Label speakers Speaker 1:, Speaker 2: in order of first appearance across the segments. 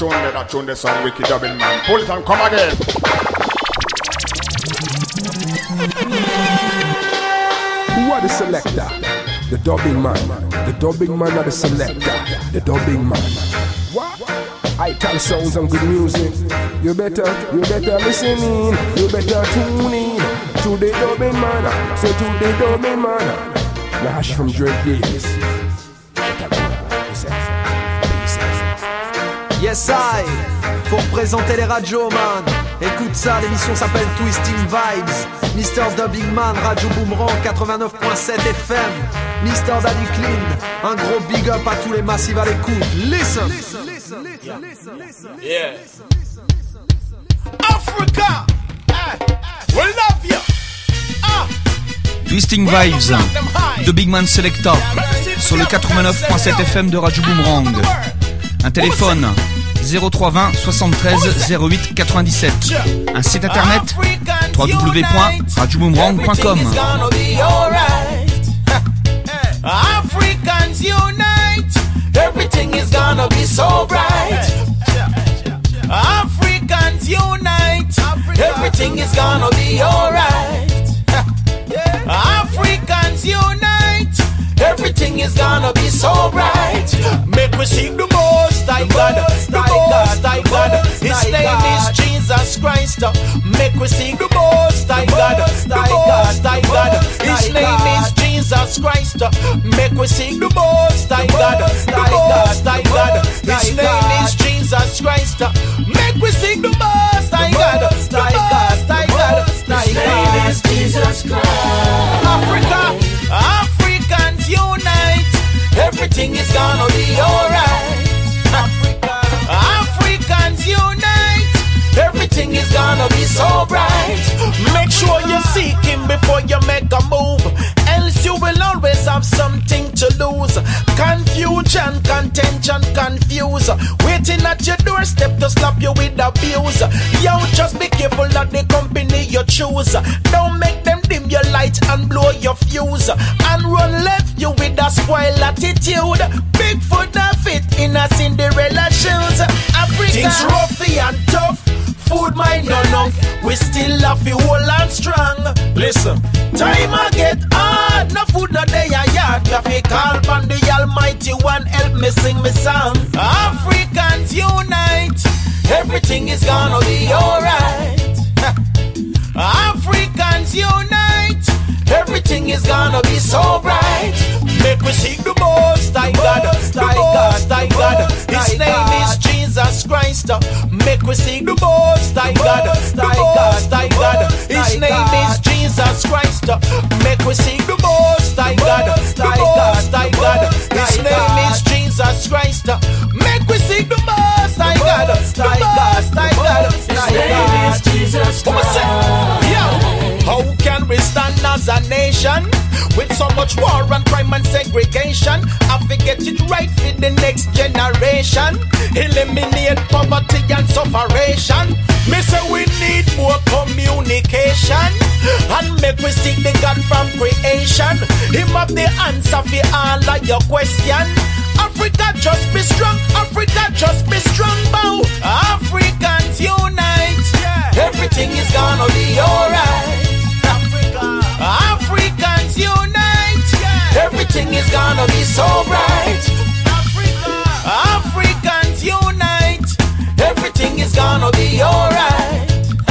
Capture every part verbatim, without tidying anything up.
Speaker 1: tune there, that tune there, some wicked dubbing man. Pull it and come again.
Speaker 2: Who are the selector? The dubbing man. The dubbing man are the selector. The dubbing man. What? I tell sounds and good music. You better, you better listen in. You better tune in to the dubbing man. So to the dubbing man. Nash from Drake Davis.
Speaker 3: Yes I, pour présenter les radios man. Écoute ça, l'émission s'appelle Twisting Vibes. Mister Dubbing Man, Radio Boomerang quatre-vingt-neuf point sept F M. Mister Daddy Clean, un gros big up à tous les massifs à l'écoute. Listen, listen, listen, listen, listen, listen.
Speaker 4: Yeah. Africa, ah, we love you. Ah.
Speaker 5: Twisting Vibes, de Big Man Selecta, sur le quatre-vingt-neuf point sept F M de Radio Boomerang. Un téléphone zéro trois vingt soixante-treize zéro huit quatre-vingt-dix-sept. Un site internet w w w point radio boomerang point com.
Speaker 4: Africans unite, everything is gonna be so bright. Africans unite, everything is gonna be alright. Africans unite, everything is gonna be so bright. Make we sing the most I God, the most I God. His name is Jesus Christ. Make we sing the most I God, the most I God. His name is Jesus Christ. Make we sing the most I God, the most I God. His name is Jesus Christ. Make we sing the most I God, the most I God. His name is Jesus Christ. Africa, Africans unite, everything is gonna be alright. Africa, Africans unite, everything is gonna be so bright. Make sure you seek him before you make a move, else you will always have something to lose. Confusion, contention, confuse, waiting at your doorstep to slap you with abuse. Yo, just be careful of the company you choose. Don't make them dim your light and blow your fuse, and run left you with a spoiled attitude. Bigfoot a fit in a Cinderella shoes. Africa, things roughy and tough, food might not enough, we still have you whole and strong. Listen, time I get hard, no food no day a yard. Me have to call upon the Almighty One, help me sing me song. Africans unite, everything is gonna be alright. Africans unite, everything is gonna be so bright. Make we sing the most I God, the most I God. His name is Jesus Christ. Make we sing the most I God, the most I God. His name is Jesus Christ. Make we sing the most I God, the most I God. His name is Jesus Christ. Make we sing the most I God, the most I God. His name is Jesus Christ. Yeah. How can we stand as a nation with so much war and crime and segregation? I forget it right for the next generation. Eliminate poverty and sufferation. Me say we need more communication, and make we seek the God from creation. Him have the answer for all of your question. Africa just be strong, Africa just be strong, bow. Africans unite, everything is gonna be alright. Africans unite, everything is gonna be so bright. Africans unite, everything is gonna be alright.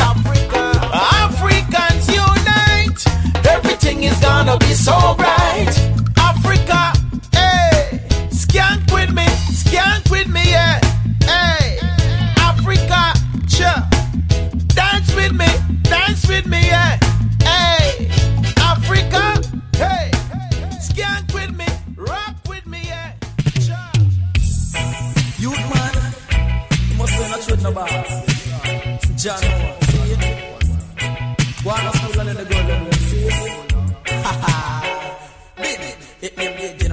Speaker 4: Africans unite, everything is gonna be so bright. Africa, hey, skank with me, skank with me, yeah, hey. Africa, sure, dance with me, dance with me, yeah, hey. Africa, hey, skank with me, rock with me, yeah, sure.
Speaker 6: Youth man, you must be not with no bars. John, see it? One school and then the golden one, see it? Ha ha. Baby, it name the general, general,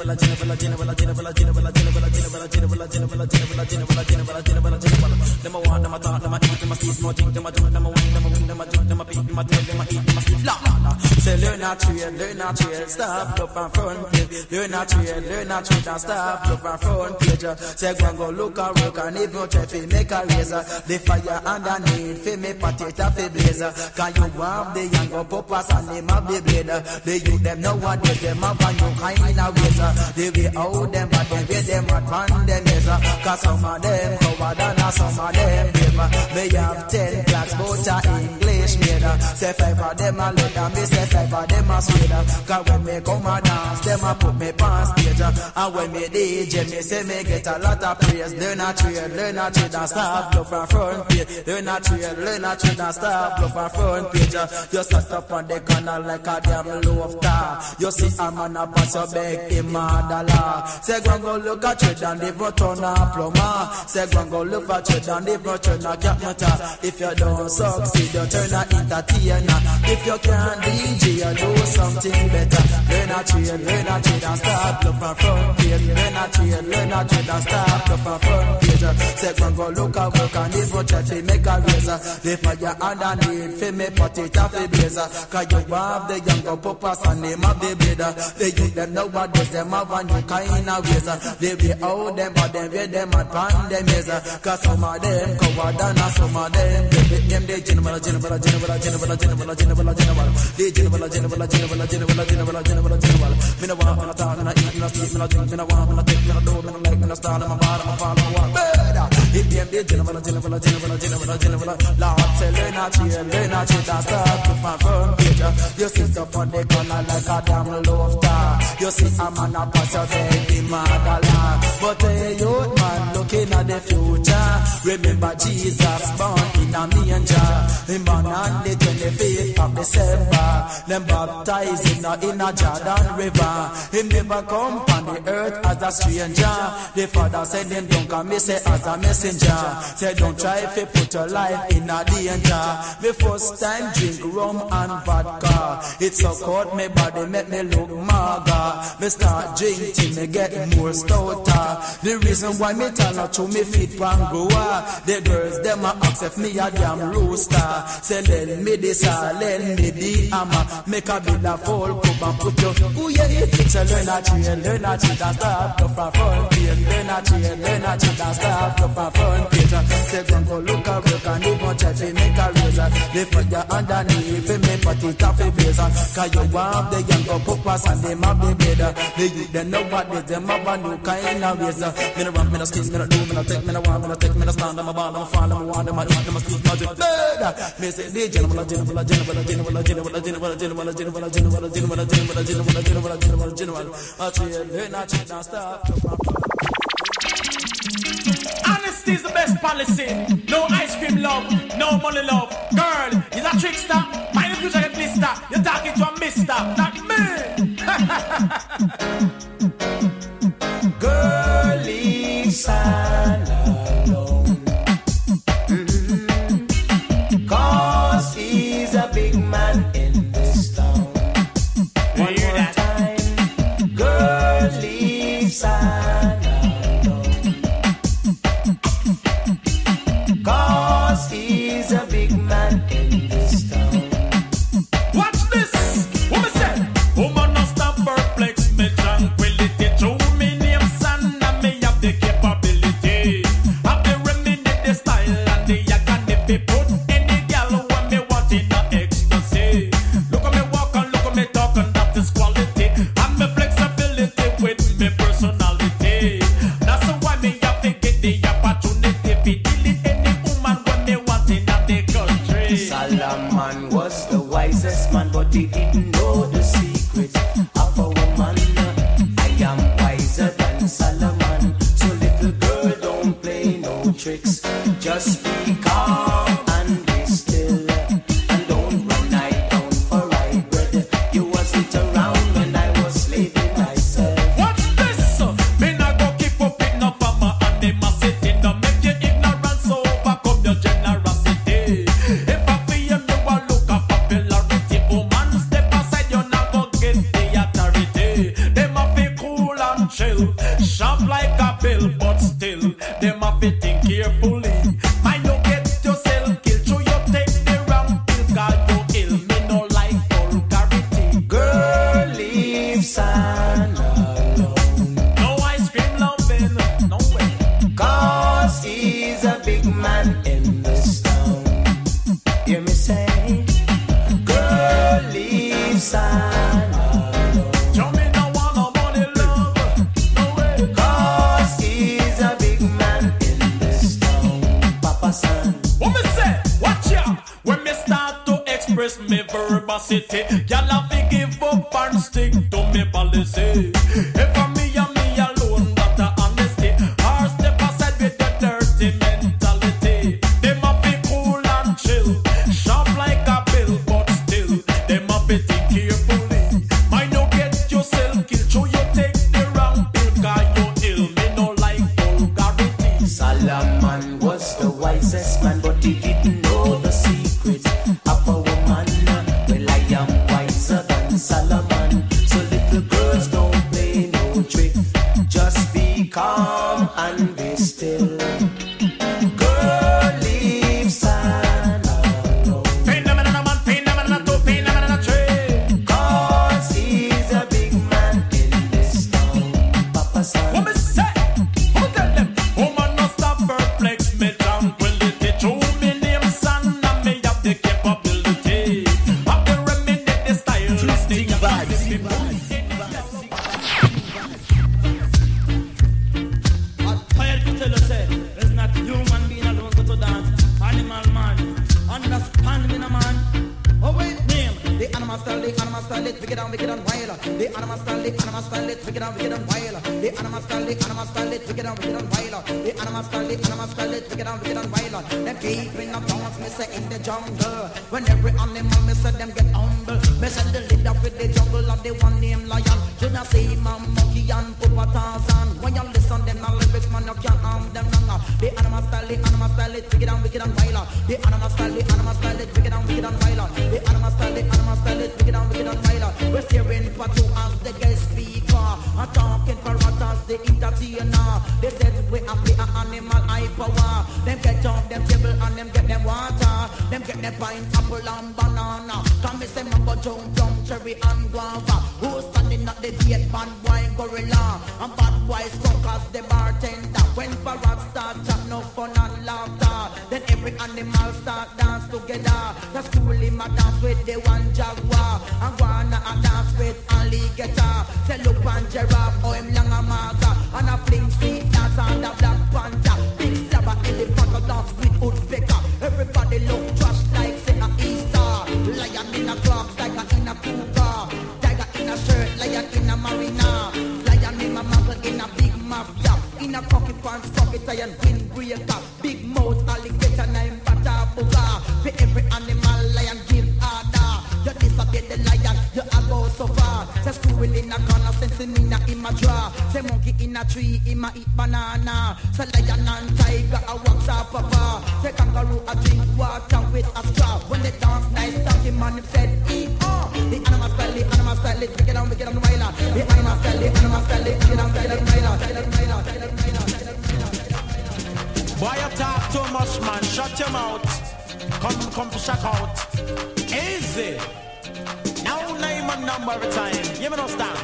Speaker 6: Them a want, them a talk, them a eat, them a sleep, them a drink, them a drink, them a wine, them a win, them a drink, them a beat, them a tell, them a eat, them a sleep. La la la. Say learn how to trade, learn how to trade, stop, look and front page. Learn how to trade, learn how to trade, and stop, look and front page. Say go and go look and work, and if you try to make a razor, the fire underneath, fi me potato fi blazer. Can you want the young go poppers and them have the blade? The youth them nowadays, them have a new kind of razor. They way out them, but they way them at man them is. Cause some of them covered and some of them paper. They have ten blacks, but a English made. Say five of them a leather, me say five of them a sweater. Cause when me come a dance, them a put me pants stage. And when me D J, me say me get a lot of praise. Learn a trade, learn a trade and stop look from front page. Learn a trade, learn a trade and stop look from front page. You set up on the corner like a damn loaf tar. You see a man a pass your back in my dollar. Say go and go look at trade and the turn a plumber. Say go and go look at trade and the turn a cat matter. If you don't succeed, you turn a entertainer. If you can't D J, you do something better. Learn a trade, learn a trade and stop look from front page. Learn a trade, learn a trade and stop look from front page. Say go and go look at work and if you try to make a razor, they fire underneath fi me potato fi blazer. Cause you have the younger poppers and name of the blader. They use them nowadays, them have a new kind of razor. They be out them but them with them at pan them is. Cause some of them covered and some of them they with them they general general general general general general general. They general general general general general general general. Me no want me no talk me no eat me no sleep me no drink me no want me no take me no do me no like me no style me no bother me follow me walk better. If them they general general general general general. Lord say learn a trade, learn a trade and start to my front page. You sit up on the corner like a damn loaf tar. You see a man a pass your head in my dollar. But a youth man looking at the future. Remember Jesus born in a manger. Him born on the twenty-fifth of December. Them baptized in a, in a Jordan River. Him never come on the earth as a stranger. The Father said him don't come me say as a messenger. Say don't try to put your life in a danger. Me first time drink rum and vodka. It's so cold me body make me look maga. Me start drink till me get more stouter. The reason why me tell her to me feet pan grower. The girls them a accept me a damn rooster. Say lend me this a lend me the hammer. Make a bit of full cup and put you. Ooh yeah yeah. Say learn a trade, learn a trade and start up from front page. Learn a trade, learn a trade and start up from front page. Say go go look a work and even try to make a razor. They put you underneath fi me potato fi blazer. Cause you have the younger puppers and them have the better. They use them nowadays, them have a new kind of razor. Me no rap, me no skis, me no do, me no take, me no want, me no take, me no stand, I'm a ball, I'm a fall, I'm a want, I'm a eat, I'm a sleep, no drink, murder. Me say, the general, general, general, general, general, general, general, general, general, general, general, general, general, general, general, general. I trade, learn, I trade, and stop.
Speaker 4: Honesty is the best policy. No ice cream love, no money love. Girl, is a trickster. Mind the future get blister. You're talking to a mister, not me. Girl, leave son alone. Mm-hmm. Cause he's a big man in this town. One more time. Girl, leave son. Cause he's a big man in this town. Watch this! What me say? Woman no stop perplex me tranquility. Show me name son and me have the capability. Have the remedy, the style and the yak and the people. Any girl when me want in a ecstasy. Look at me walk and look at me talk and that is quality. And me flexibility with me personality. That's why me have to get the opportunity to deal it. Solomon was the wisest man, but he didn't know the secret of a woman. I am wiser than Solomon, so little girl don't play no tricks. Just be calm and be still, and don't run night down for rye bread. You wasn't around when I was slaving myself. What's this? Me not go keep up with no farmer and they must sit in the make your ignorance overcome your generosity. If I popularity, woman step aside, you're not gonna get the authority. Them a feel cool and
Speaker 6: man in this town. Hear me say, girl, leave son alone.
Speaker 4: Tell me no one no money love, no way.
Speaker 6: Cause he's a big man in this town, Papa son.
Speaker 4: What me say? Watch ya. When me start to express me verbosity, y'all have to give up and stick to me policy. If I'm me and me alone, not the honesty, or step aside with the dirty mentality. They must be cool and chill, sharp like a bill, but still, they must be think carefully. Might not get yourself killed, so you take the wrong pill, cause you ill, me no like vulgarity.
Speaker 6: Solomon was the wisest man, but he didn't know the secret of a woman. Well, I am wiser than Solomon, so little girls don't play no trick. Just be calm and be still. Girl, leave son alone.
Speaker 4: Phenomenal man, phenomenal two, phenomenal three.
Speaker 6: Cause he's a big man in this town, Papa son.
Speaker 4: What me say? Who tell them? Woman no stop perplex me tranquility. True me name son and me have the capability. Have the remedy, the style,
Speaker 3: Twisting
Speaker 4: the
Speaker 3: vibes.
Speaker 6: I have to tell you, say, there's not human being alone go to dance. Animal man, understand me, no man. Oh wait, name the animal style, the animal style, it wicked and wicked and wild. The animal style, the animal style, it wicked and wicked and wild. The animal style, the animal style, it wicked and wicked and wild. The animal style, the animal style, it wicked and wicked and wild. Them keep in the dance, me say in the jungle. When every animal, me say them get humble. Me say the leader with the jungle of the one named lion. Should I say my monkey and Papa Tarzan? When you listen, them not lyrics, man, you can't harm them longer. The animal style, the animal style, it wicked and wicked and wild. The animal style, the animal style, it wicked and wicked and wild. The animal style, the animal style, it wicked and wicked and wild. We're staring for two as the guest speaker. I'm talking for us as the entertainer. They said we have the animal high power. Them get off them table and them get them water. Them get them pineapple and banana. Come me say mango, jump, jump, cherry and guava. Who's standing at the gate? Bad boy gorilla. And bad boy skunk as the bartender. When parrots start chat, no fun and laughter. Then every animal start dance together. The school him a dance with the one jaguar. And wanna a dance with alligator. Say look on giraffe, oh him long a maga. And a fling sweet dance on the black panther. Big slabber elephant a dance with woodpecker. Everybody look just like say a Easter. Lion in a clock, tiger in a cougar. Tiger in a shirt, lion in a marina. Lion in a muggle in a big mafia. In a cocky pants, cocky tie and windbreaker. Big mouth, alligator named Batabuga. For every animal, lion give order. You disobey the lion, you a go so far. Say squirrel in a corner, sensing in a him a draw. Say monkey in a tree, him a eat banana. Say lion and tiger a walk up papa. Say kangaroo a drink water with a straw. When they dance nice, talk him man fed eat. Oh, the animal style, the animal style, it wicked and wicked and wild. The animal style, the animal style, it wicked and wicked and wild.
Speaker 4: Boy, you talk too much, man. Shut your mouth. Come, come to shout out. Easy. Now name a number every time. You me no stand.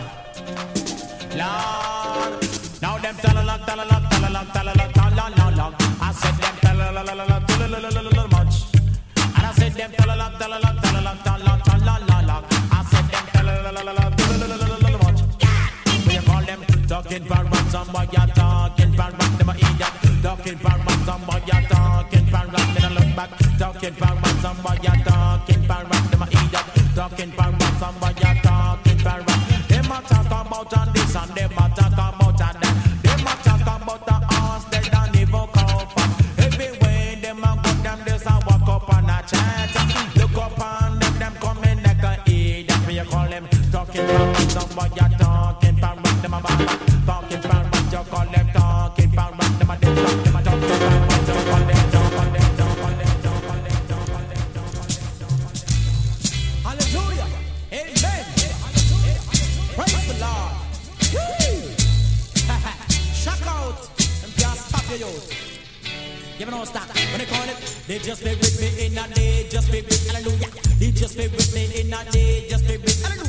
Speaker 4: Lord. Now them tell a lot, tell a lot, tell a lot, tell a lot, tell a lot, lot. I said them tell a lot, tell a lot, tell a lot, tell a lot much. And I said them tell a lot, tell a lot, tell a lot, tell a lot, tell a lot, lot. I said them tell a lot, tell a lot, tell a lot much. When you call them talking parrots, somebody you talking parrots, them a idiot. Talking parrots, somebody you talking parrots, then I look back. Talking parrots, somebody you talking parrots, them a idiot. Talking parrots, somebody you talking parrots. Them a talk about on this and them a talk about on that. Them a talk about the horse they don't even call for. Everywhere them a go, them this a walk up on a chat. Look up on them, them coming like a idiot. When you call them talking parrots, somebody you talking parrots, them a bad. Talking parrots, you call them talking parrots, them a dead. Them a talking parrots, you call them talk on them, talk on them, talk on them, talk on them, talk on them.
Speaker 6: Hallelujah. Amen. Praise the Lord. Woo. Shock out. Them can't stop you, youth. You know stop. When they call it, they just be with me in a day, just be with hallelujah. They just be with me in a day, just be with hallelujah.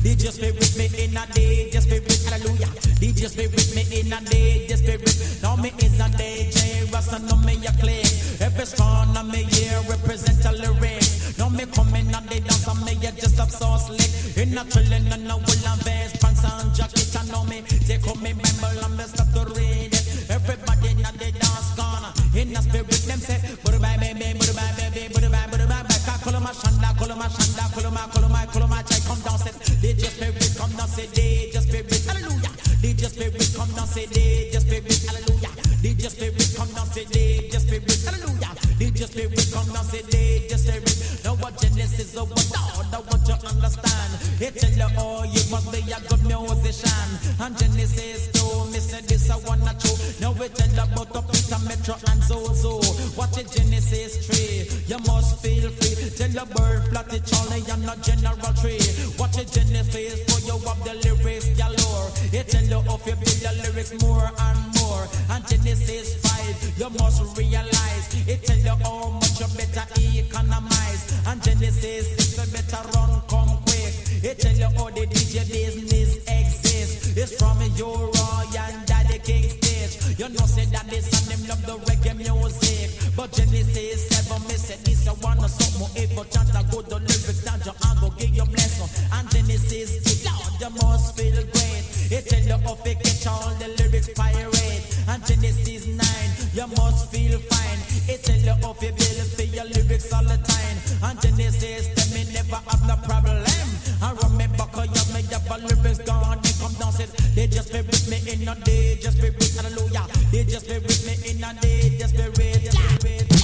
Speaker 6: D J spirit me in a D J spirit, hallelujah. D J spirit me in a D J spirit. Now me is a D J, Rasta know me a click. Every strong of me here represent a lyrics. Now me coming on the dance and me a just up so slick. In a trilling and a wool and vest, pants and jacket. I know me take up me Bible and me start to read it. Everybody in the dance corner, in the spirit them say, Burubai baby, Burubai baby, Burubai, Burubai, Burubai. Koloma shanda, koloma shanda, koloma, koloma, koloma. Chai come down, say D J spirit, come down, say D J spirit, hallelujah. D J spirit, come down, say D J spirit, hallelujah. D J spirit, come down, say D J spirit, hallelujah. D J spirit, come down, say D J spirit. Now what Genesis of what God, I want you to understand. It tell you oh, you must be a good musician. And Genesis two, me say this I wanna true. Now we tell you about the Peter Metro and Zozo. Watch it Genesis three, you must feel free. Tell your bird flatty Charlie, you're not general tree. Watch it Genesis for you have the lyrics galore. It tell you if you build the lyrics more and more. And Genesis five, you must realize. It tell you how much you better economize. And Genesis six, you better run come quick. It tell you how the D J business exists. It's from your Roy and Daddy King stage. You know say that this and them love the reggae music. But Genesis seven, me say this I wanna something more. If you chant a good the lyrics down your hand go give you blessing. And Genesis six, Lord you must feel great. It tell you how to catch all the lyrics pirate. And Genesis nine, you must feel fine. It tell you how to build for your lyrics all the time. And Genesis tell me never have no problem. I remember cause you made up a lyrics gone. They come down said they just be with me in a day. Just be with hallelujah. They just be with me in a day. Just be with, just be with.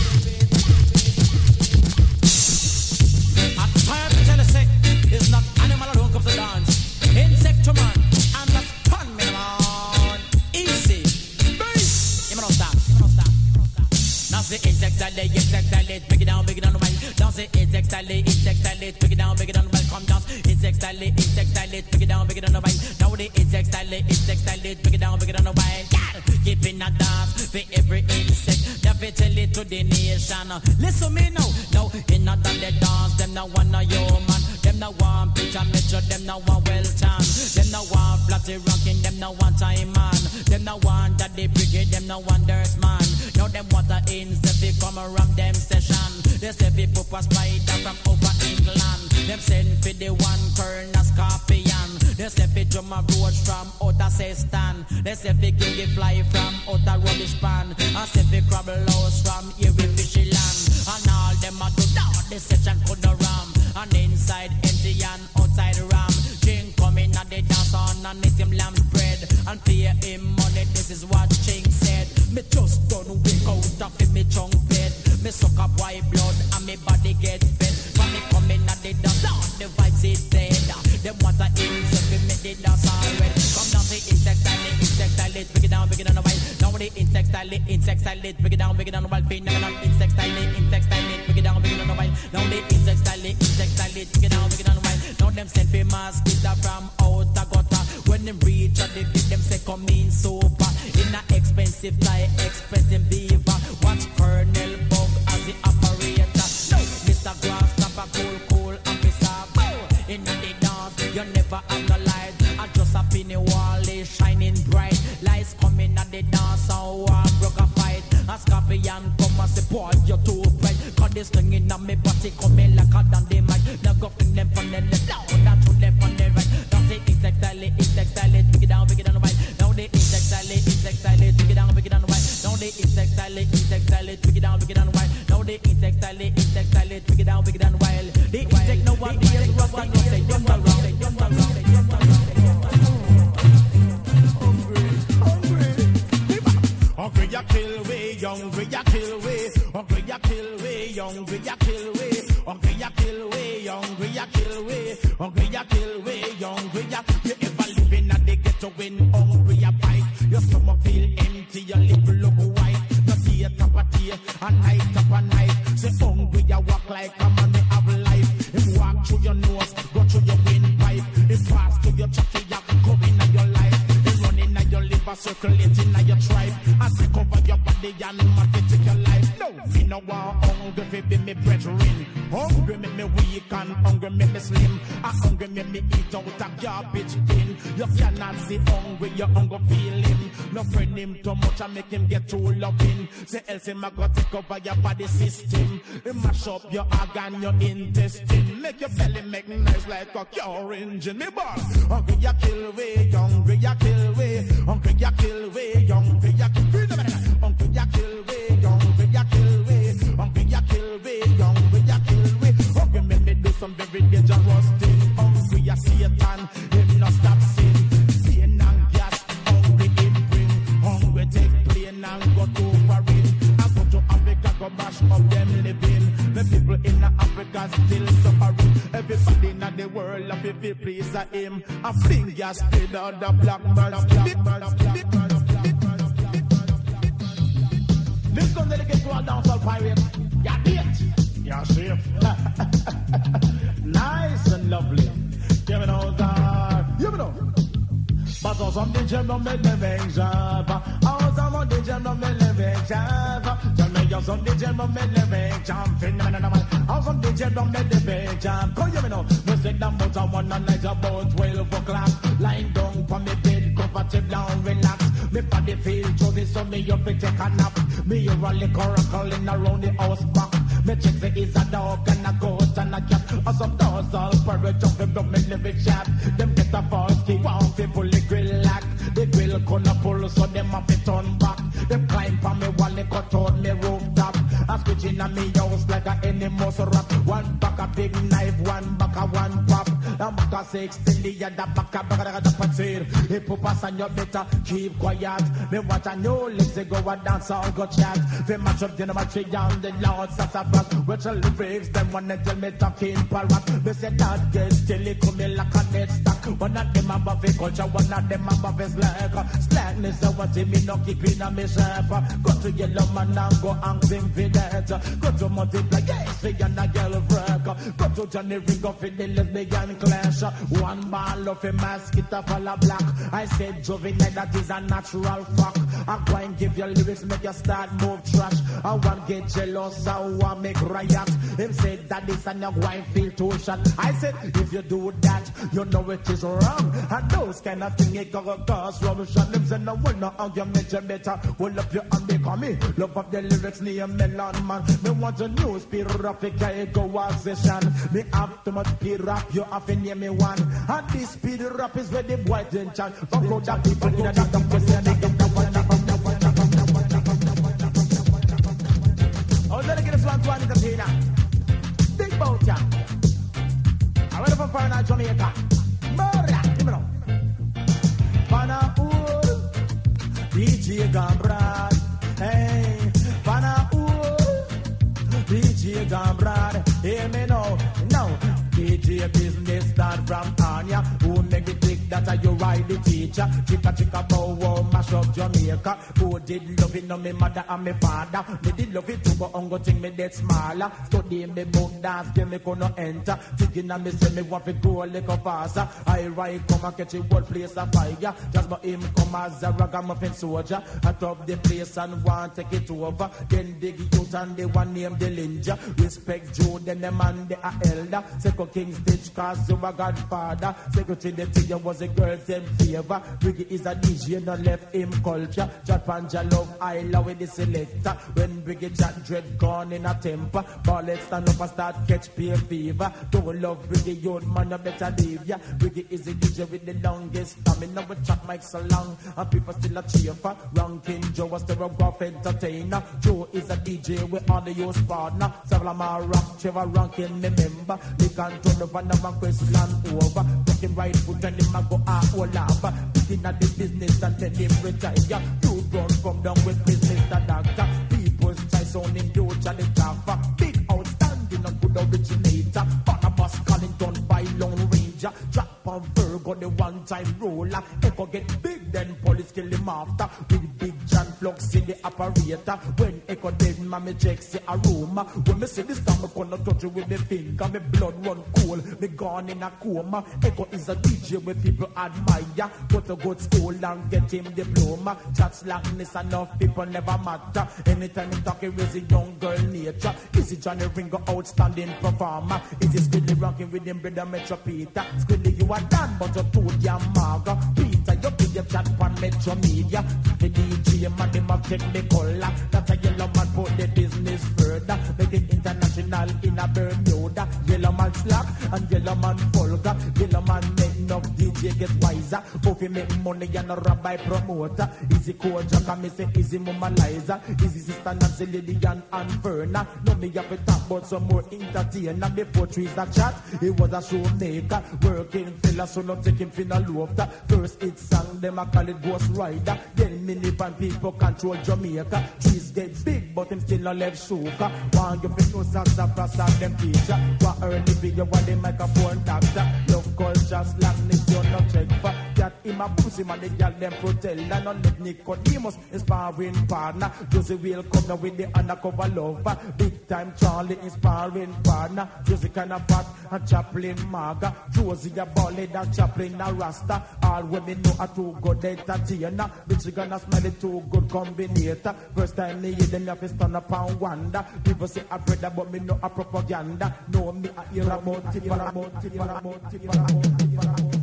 Speaker 6: I'm tired to tell you say it's not animal alone comes to dance. Insect to man and that's fun me man. Easy. Bass. You don't stop. You don't stop. Now say insect style, insect style, break it down, break it down the wine. Now say insect style, insect style, break it down, break it down the wine. Come down, insect style, insect style, break it down, break it down the wine. Now the insect style, insect style, break it down, break it down the wine. Keeping a dance for every insect. That we tell it to the nation. Listen me now, now in a the dance, them now want a human. Them now want Peter Metro, them now want Welton. Them now want Flatty Rankin, them now want Time Man. Them now want Daddy Brigade, them now want Dirt Man. Now them want a insect, they come around them session. They say we put a spider from over England. Them send for the one Colonel Scorpion. They say we drum a roach from outer Sestan. They say we kill the fly from outer rubbish pan. And say we crabble house from every fishy land. And all them a do down the session could no ram. And inside empty and outside ram. King coming at the dance on and eat him lamb bread. And pay him money, this is what King said. Me just don't wake out of me chunk bed. Me suck up white blood and me body get fed. When me coming at the dance, down the vibes is dead. Them want a hills if we make the dance already. Come down to insect style, insect style, break it down, break it down the wild. Now the insect style, insect style, break it down, break it down the wild. Feed them on insect style, insect style, break it down, break it down the wild. Now the insect style, insect style, break it down, break it down the wild. Now them send for mosquito from outer gutter. When them reach out the big, them say come in super. In a expensive fly, expensive beaver. Watch Colonel Bug as the operator. No, Mister Grass, stop a cool, cool officer. Bow. In the dance, you never have no light. I just a penny wall is shining bright. Lights coming at the dance, and war broke a fight. A scorpion come and say, boy, you're too bright. Cause this thing in me body coming like a dandy mic. Now go fling them from the left, down, down to left on the right. Now say insect style, insect style, pick it down, pick it down the right. Now the insect style, insect style, pick it down, pick it down the right. Now the insect style, insect style, pick it down, pick it down the right. Now the insect style, insect style, pick it down, pick it down the wild. The insect no one is rough and no say just a round, say just a round, say just a round, say just a round. Hungry, hungry.
Speaker 4: Hungry ya kill we, hungry ya kill we, hungry ya kill we, hungry ya kill we, hungry ya kill we, hungry ya kill we, hungry ya kill we, hungry ya. You ever living at the ghetto when hungry ya bite? Your stomach feel empty, your lip look white. No day top a day, a night top a night. Say hungry ya walk like a man may have life. If walk through your nose, go through your windpipe. If pass through your chucky, ya come in your life. If running at your liver, circulating at your tribe. As they cover your body and might take your life. No, we no want hungry. hungry fi be me brethren. Hungry make me weak and hungry make me slim. A hungry make me eat out a garbage bin. You cannot see hungry, you hungry feel him. No friend him too much and make him get too loving. Say else him a go take over your body system. He mash up your organ, your intestine. Make your belly make nice like a car engine. Me boy, hungry ya kill way, hungry ya kill way, hungry ya kill way, hungry ya kill way, hungry ya kill way, hungry ya kill way, hungry ya kill way, hungry ya kill way. Hungry make me do some very dangerous thing. Hungry ya Satan, him not stop sin. Pain and gas, hungry him bring. Hungry take plane and go to foreign. And go to Africa, go bash up them living. The people in Africa still suffering. Everybody in the world of fifty please a him. A fling gas spread out the black man. This come delicate to a dancehall pirate. Yeah, it. Yeah, safe. Nice and lovely. Give me those, uh, give me those. But on some D J don't make me make job. On some D J don't make me make job. Tell me you're some D J don't make me make job. On some D J don't make me make job. Come here, me know. Music that moves on one night about twelve o'clock. Lying down for me bed, comfortable and relax. Me body feel jolly, so me up to take a nap. Me a rolly coracle around the house back. Me check the is a dog and a goat and a cat. Or some dogs all parrot jumping from me living shop. Them get a false key, one people the grill lock. The grill gonna pull so them have to turn back. Them climb from me wall, they cut on me rooftop. I'm switching on me house like a animal rap. One back a big knife, one back a one pop. I'm back a sixteen, the other back a back a back a If you pass on your better, keep quiet. Me watch a new legs, they go and dance all go chat. They match up the number three down the Lord Sassafras. Which all the lyrics, them wanna tell me talking parrot. Me say that get still it come in like a net stack. One of them above the culture, one of them above his leg. Slackness, I want to me no keeping on me shape. Go to yellow man and go and sing for that. Go to multiply, yes, for you and a girl break. Go to Johnny Ringo for the lesbian clash. One ball of a mask, it a fall black. I said juvenile, that is a natural fuck. I go and give your lyrics, make you start move trash. I want get jealous, I want make riot. Him said that this and your wife feel too shot. I said if you do that, you know it is wrong. And those kind of things it go cause rubbish. Them say no will no argument, you better hold up your hand because me love up the lyrics near Melon man. Me want a new spirit of a go accession. Me have too much speed rap, you have to name me one. And this speed rap is where the boy didn't chant. Fuck out that people in the dump question. Oh, let me get this one to one entertainer. Big boat, yeah. I'm ready for Fahrenheit, Jamaica. Murder, give me now. Pana Ur, D J Gambrad. Hey, Pana Ur, D J Gambrad. Hear me now, now. D J business start from Anya. Who make it think that you ride the teacher? Chicka chicka bow wow, mash up Jamaica. Who did love it, no me mother and me father. Me did love it too, but ungo think me dead smaller. Study me book dance, till me couldn't enter. Thinking and me say me want to go a little faster. I ride come and catch a whole place a fire. Just but him come as a ragamuffin soldier. I top the place and want take it over. Then dig youth and the one named the Linja. Respect Joe, then the man they are elder. Second King Stitch, cause you a godfather. Secretary the thing you was a girl's in favor. Biggie is a D J, no left him culture. Chat Panja love, I love with the selector. When Biggie chat dread gone in a temper. Ballets stand up and start catch peer fever. Don't love Biggie, youth man, you better leave ya. Biggie is a D J with the longest stamina. We chat mic so long, and people still a cheer for. Ranking Joe was the rough entertainer. Joe is a D J with all the youth partner. Several more rock, Trevor Rankin, me member. They can't turn over, no man question over. Fucking right foot and him a go out all over. Picking at the business and then him retire. You don't come down with business, the doctor. People's choice on him, you to the top. Big outstanding and good originator. Barnabas Collington by Lone Ranger. Drop on Virgo,
Speaker 6: the one-time ruler. Echo get big, then police kill him after. With big John Flux in the operator. When Echo dead, mommy checks the aroma. When me see this time, I gonna touch it with me finger. Me blood run cold, me gone in a coma. Echo is a D J where people admire. Go to good school and get him diploma. Chat slackness enough, people never matter. Anytime he talk, it is a young girl nature. Is it Johnny Ringo, outstanding performer? Is it Skilly rocking with him, brother Metro Peter? Skilly, you are done, but you're too damn maga. Peter, you give your chat on Metro Media. The D J man, him have technical. That's a yellow man put the business further. Make it international in a Bermuda. Yellow man slack and yellow man vulgar. Yellow man make enough D J get wiser. Both make money and a rabbi promoter. Easy coach, and me say easy mama Liza. Easy sister Nancy Lillian and Verna. No me have to talk about some more entertainer. Before trees that chat, he was a showmaker. Working fella, so not taking finna lofter. First it sang, them a call it Ghost Rider. Then Minipan people control Jamaica. Trees get big, but him still a left shoulder. Want you fi know saxophone and them teacher. For early video, while the microphone doctor. Love culture, slackness, you no check for. That him a pussy man, the girl them protect. And on let Nicodemus, inspiring partner. Josie will come now with the undercover lover. Big time Charlie, inspiring partner. Josie kinda fat, and Chaplin maga. Josie a ballad, and Chaplin a rasta. All women know a too good entertainer. Bitch gonna smell it too good combinator. First time me hear them, you have to stand up and wonder. People say I read about me, no a propaganda. No me I hear about it, about it, about it, about it.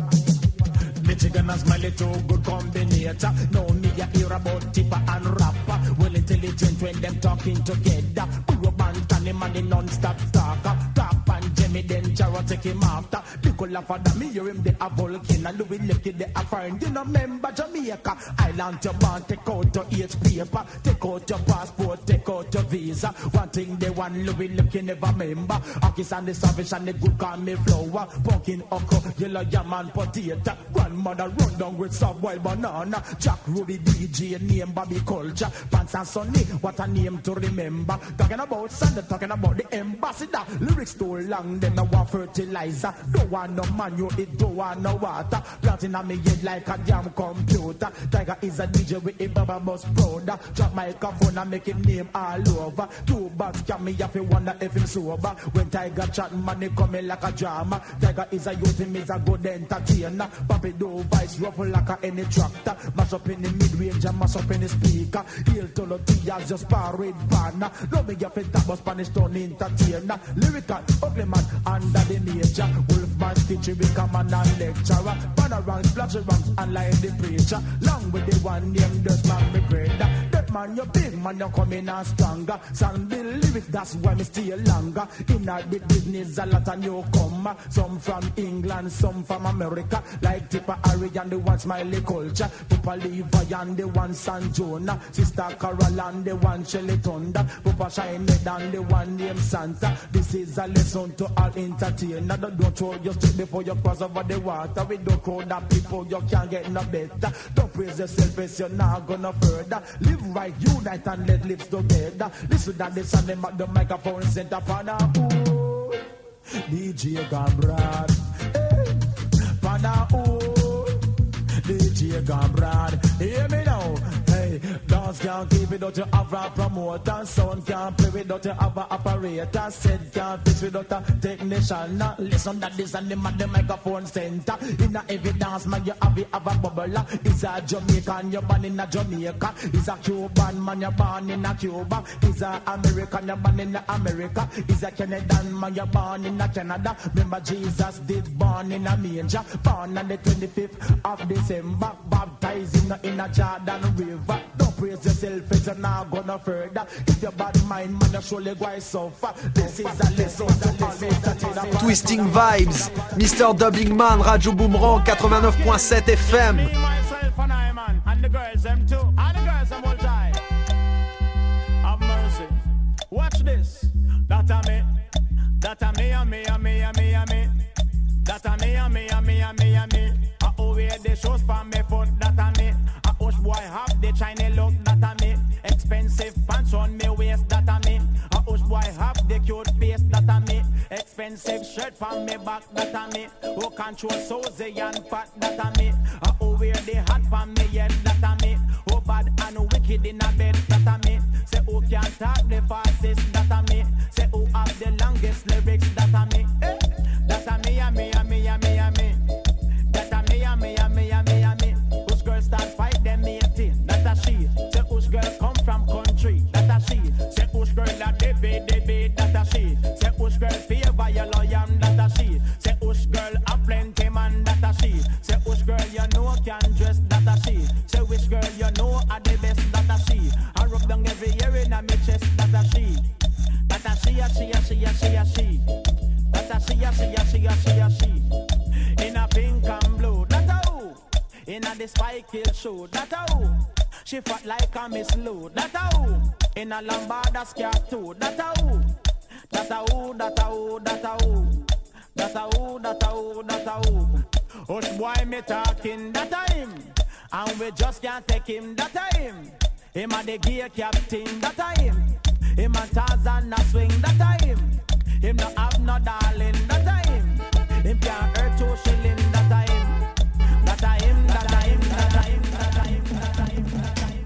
Speaker 6: Michigan and Smiley too good combinator. No me ya hear about tipper and rapper. Well intelligent when them talking together. Urban Tani man the non-stop talker. Top and Jimmy then Jarrah take him after. Nicola Fada me hear him the a volcano. Louis Lucky the a foreign. You know member Jamaica. Island your band take out your H paper. Take out your passport, take out your visa. One thing they want Louis Lucky never member. Akis and the Savage and the good call me flower. Pumpkin okra, yellow yam and potato. Grandmother run down with soft boiled banana. Jack Ruby D J name Bobby Culture. Pants and Sonny, what a name to remember. Talking about Sunday, talking about the ambassador. Lyrics too long, them no want fertilizer. Don't want no man, you it don't want no water. Planting on me head like a damn computer. Tiger is a D J with a Baba Bus Broda. Drop microphone and make him name all over. Two bucks can me if you wonder if him sober. When Tiger chat, money coming like a drama. Tiger is a youth, him is a good entertainer. Papi do vice ruffle like a any tractor. Mash up in the mid-range and mash up in the speaker. He'll tell the Tia's just parade banner. No me get fit up, Spanish don't entertainer. Lyrical, ugly man, under the nature. Wolfman, Stitchy, become man and lecturer. Panorams, flash ranks, and like the preacher. Long with the one named Dust Man, me greater. That man, you big man, you coming and stronger. Some believe it, that's why me stay longer. In our big business, a lot of newcomer. Some from England, some from America. Like Tipper Harry and the one Smiley Culture. Papa Levi and the one San Jonah. Sister Carol and the one Shelly Thunder. Papa Shine and the one named Santa. This is a lesson to all entertainers. Don't throw your stick before you cross over the water. We don't crowd that people, you can't get no better. Don't praise yourself as you're not gonna further. Live right, unite and let lives together. Listen to this and them at the microphone center Pana. Ooh, D J Gambrad. Hey, Pana, ooh, D J Gambrad. Hear me now. Hey, dance can't keep it without you have a promoter. Sound can't play without you have a operator. Said can't fix without a technician. Now listen that this and them at the microphone center. In a every dance man you have it have a bubbler. It's a Jamaican, you're born in a Jamaica. It's a Cuban man, you're born in a Cuba. It's a American, you're born in a America. It's a Canadian man, you're born in a Canada. Remember Jesus did born in a manger. Born on the twenty-fifth of December. Baptized in a, in a Jordan River. Don't praise yourself, it's not gonna further. If your bad mind, man, you surely go suffer. This is a lesson to all entertainers.
Speaker 3: Twisting Vibes, Mister Dubbing Man, Radio Boomerang eighty-neuf point sept F M.
Speaker 4: And the girls, them too. And the girls, them will die. Have mercy. Watch this. That a me. That a me, a me, a me, a me, a me. That a me, a me, a me, a me, a me. I always the shows for me foot. That a me. A hush boy have the Chinese look. That a me. Expensive pants on me waist. That a me. A hush boy have
Speaker 6: have the cute face that I me. Expensive shirt from me back that I me. Who control Susie and fat that I me. Uh, who wear the hat from me head that I me. Who bad and wicked in a bed that I me. Say who can talk the fastest that I me. Say who have the longest lyrics that I me. Eh? That I me, a me, a me, a me, a me. That I me, a me, a me, a me, a me. Whose girl start fight them matey. That a she. Say whose girl come from country. That a she. Say whose girl that they be, they be. That a she. Say whose girl favor your lawyer. That a she. Say whose girl a plenty man. That a she. Say whose girl you know can dress. That a she. Say which girl you know are the best. That a she. I rub down every year in a me chest. That a she. That a she, a she, a she, a she, a she. That a she, a she, a she, a she, a she. In a pink and blue. That a who. In a the spike heel shoe. That a who. She fat like a Miss Lou. That a who. In a lambada skirt too. That a who. That a who. That a who. That a who. That a who. That a who. That a who. Hush boy me talking. That a him. And we just can't take him. That a him. Him a the gear captain. That a him. Him a Tarzan a swing. That a him. Him no have no darling. That a him. Him can't hurt two shilling. That a him. That a him. That a him. That a him. That a him. That a him. That a him.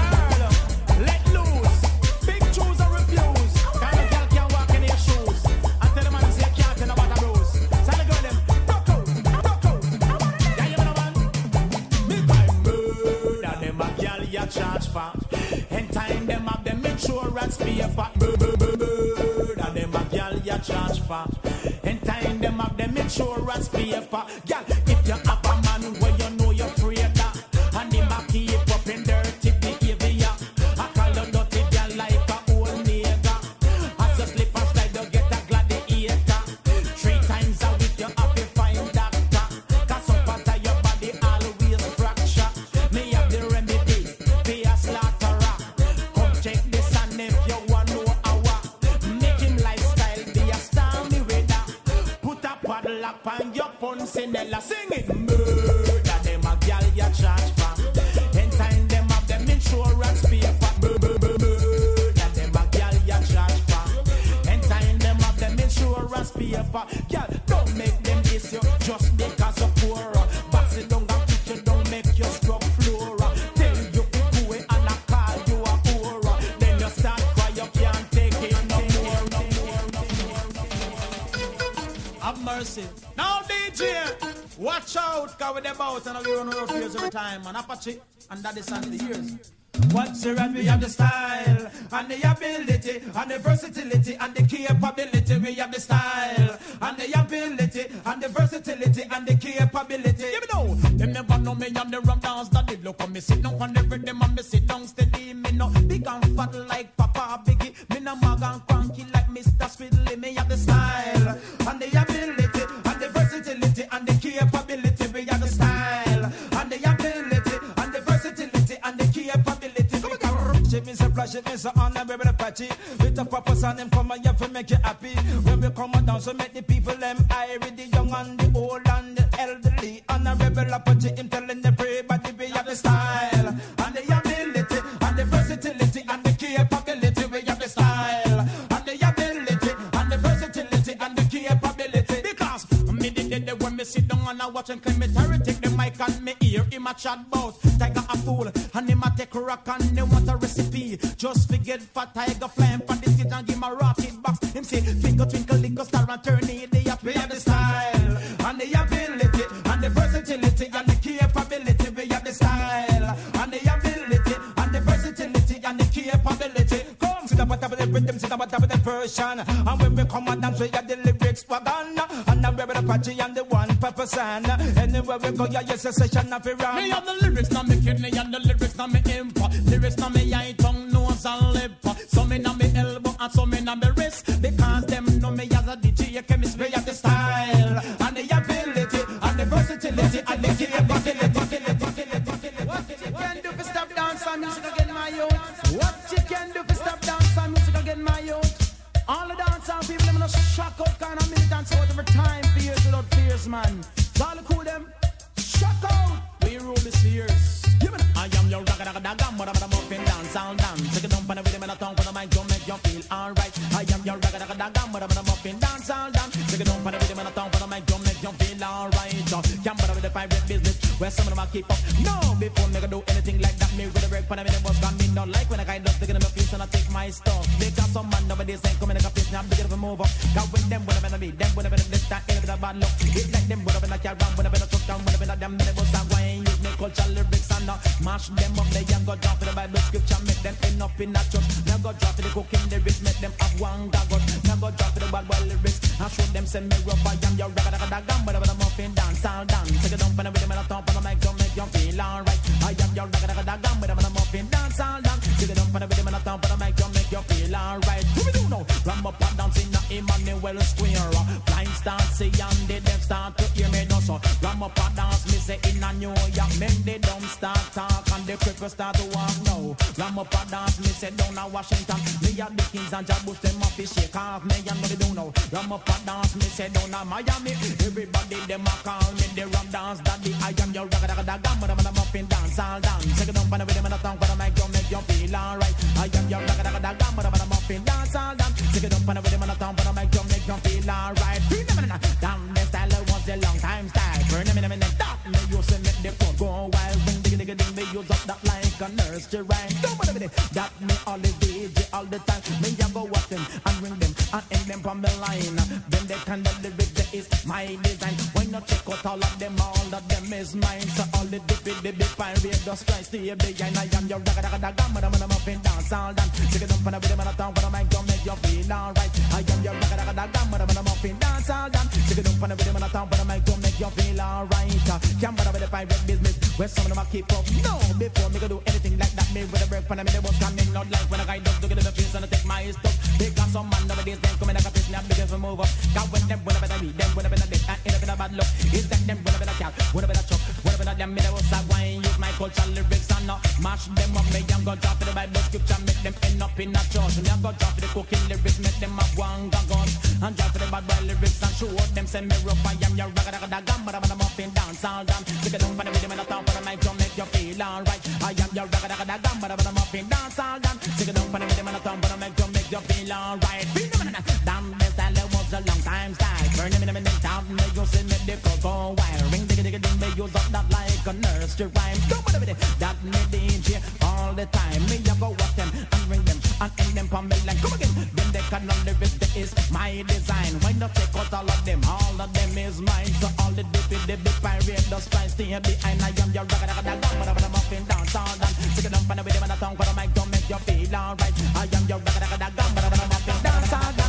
Speaker 6: Girl, let loose. Big choose or refuse. Kind of girl can't walk in your shoes. I tell the man say you can't tell about a bruise. So the girl them rock out, rock out. Yeah, you know one. Me time murder them a girl you charge for. And time them have them insurance paper. Murder them a girl you charge for. And time them have them insurance paper. Girl, if you have a man where you know you're afraid of, and him a keep up in dirty behavior, I call you dirty girl like a old nigga. As you slip and slide, you get a gladiator. Three times a week you have to find doctor. Cause some part of your body always fracture. Me have the remedy, be a slaughterer. Come check this and if you want no hour. Make him lifestyle be a stormy weather. Put a padlock on your puncinella. Sing it. Murder them a girl you charge for. In time them have them insurance paper. Murder them a girl you charge for. In time them have them insurance paper. Girl, don't make them miss you just because you're poor. Box it down and kick you down, make you scrub floor. Tell you to go and I call you a whore. Then you start cry, you can't take it no more, no more, no more. Have mercy. Now D J, watch out, cause we're about and we run our fears every time. And Apache, and that is under the years. What's the rap? We have the style, and the ability, and the versatility, and the capability. We have the style, and the ability, and the versatility, and the capability. Give me know. Them never know me, I'm the rum dance that did look on me. Sit down on every them and me sit down steady. Me no big and fat like Papa Biggie. Me no mag and cranky like Mister Swiddly. Me have the style, and the ability, and the versatility, and the capability. We have the style, and the ability, and the versatility, and the capability. Me say flash it, me say on and we will patchy. With a purpose and them come here to make you happy. When we come down, so make the people them high with the young and the old and the elderly. And a rebel Apache, him telling everybody we have the style, and the ability, and the versatility, and the capability. We have the style, and the ability, and the versatility, and the capability. Because me did it when me sit down and I watch and claim me terror. Take the mic and me ear him a chat bout Tiger a fool, and him a take rock and they want a recipe. Just forget for Tiger flying for the stage and give him a rocket box. Him say twinkle twinkle little star and turn it. They have, we have the style, and the ability, and the versatility, and the capability. We have the style, and the ability, and the versatility, and the capability. Come sit up on top of the rhythm, sit up on top of the version. And when we come and dance, we have the lyrics wagon. And I'm wearing a patchy and the one pepper sand. Anywhere we go, yeah, yes, a session of it run. Me have the lyrics, now me kidney, and the lyrics, now me imp. Lyrics, now me eye, tongue, nose, and lip. Some in on me elbow, and some in on me wrist. Because them know me as a D J chemist. We have the style, and the ability, and the versatility, and the capability. What you can do for stop dance and music again, my youth? What you can do for stop dance and music again, my youth? All the dancing people, them just shock out kind of militants out every time, fears without fears, man. So all the cool them, shock out. We rule this years. I am your ragga ragga dagga, mother mother muffin dance, sound dance. Take it down for the rhythm and a tongue for the mic, don't make you feel alright. I am your ragga ragga da gum, but I'm up in dance all done. Take it on for the rhythm and a tongue for the mic, don't make you feel alright. Can't bother with the pirate business, where some of them I keep up. No, before me go do anything like that, me with a break, but I'm in the bus, got me not like when I kind of taking them a piece and I take my stuff. Because some man nowadays ain't coming like a piece, now I'm bigger of a move up. Got with them when I'm gonna be, them when I'm gonna this time, ain't a bad luck. It like them when I'm gonna carry around, when I'm gonna touch down, when I'm gonna them, then they bust out, why ain't use me culture lyrics and not mash them up, they young go drop for the Bible scripture, make them end up in a church. Now go drop for the cooking lyrics, make them have one gaggot. Now go drop for the bad boy lyrics, I show them send me rough, I am your ragga ragga da gum, but I'm a muffin dance all done. Take it down for the rhythm and a thump on the mic, don't make you feel alright. I am your ragga ragga da gum, but I'm a muffin dance all done. Take it down for the rhythm and a thump on the mic, don't make you feel alright. Who we do now? Ram up and dance in the Emmanuel Square. Blind start see and the deaf start to hear me no so. Ram up and dance me say in a New York, men they don't start talk and the cripple start to walk now. Ram up and dance me say down a Washington. Me a the Kings and Jabush them off the shake off. Me and what they do now. Ram up and dance me say down a Miami. Everybody them a call me the ram dance daddy. I am your ragga ragga da gum, but I'm a muffin dance all dance. Take it down for the rhythm and a tongue for the mic, don't make you feel alright. I am your ragga ragga da gum, but I'm a muffin dance all dance. Take it down for the rhythm and a tongue for the mic, don't make you feel alright. Down the style was a long time style. Burn them in a minute, that me used to make the phone go wild. Ring digga digga ding, me use up that like a nursery rhyme. Don't bother with it, that me all the D J all the time. Me a go watch them and ring them and end them from the line. Then they can the lyrics that is my design. Why not check out all of them, all of them is mine. So all the dippy dippy pirate just try stay behind. I am your ragga ragga da gum, but I'm a muffin dance all done. Take it up for the rhythm and a tongue for the mic, don't make you feel alright. I am your ragga ragga da gum, but I'm a muffin dance all done. Take it up for the rhythm and a tongue for the mic, don't make you feel alright. Can't bother with the pirate business, where some of them I keep up. No, before me go do anything like that, me with a break when I'm in the bus coming not like when I guide up to get in the face and I take my stuff. Because some man nowadays they coming like a fish, now I'm beginning to move up. Got when them, when I better read them, when I better dead, and end up in a bad luck. Is that them, when I better cat, when I better chuck, when I better them, me the bus I wine, use my culture lyrics and not mash them up. Me I'm gonna drop for the Bible scripture, make them end up in a church. Me I'm gonna drop for the cooking lyrics, make them have one gun, and drop for the bad boy lyrics and show up them send me rough. I am your ragga ragga da gum, but I'm a muffin dance all done. Take it down for the rhythm and a thump for the mic, don't make you feel alright. I am your ragga ragga da gum, but I'm a muffin dance all done. Take it down for the rhythm and a thump for the mic, don't make you feel alright. Damn, the style was a long time style. Burn them in a minute, down, me use it, make the crowd go wild. Ring digga digga ding, me use up that like a nursery rhyme. Don't bother with it, that me D J all the time. Me a go watch them and ring them and end them from me like come again. Then they can on the wrist, that is my design. Why not check out all of them? All of them is mine. So all the dippy dippy pirate just try stay behind. I am your ragga ragga da gum, but I'm a muffin dance all done. Take it down for the rhythm and a tongue for the mic, don't make you feel alright. I am your ragga ragga da gum, but I'm a muffin dance all done.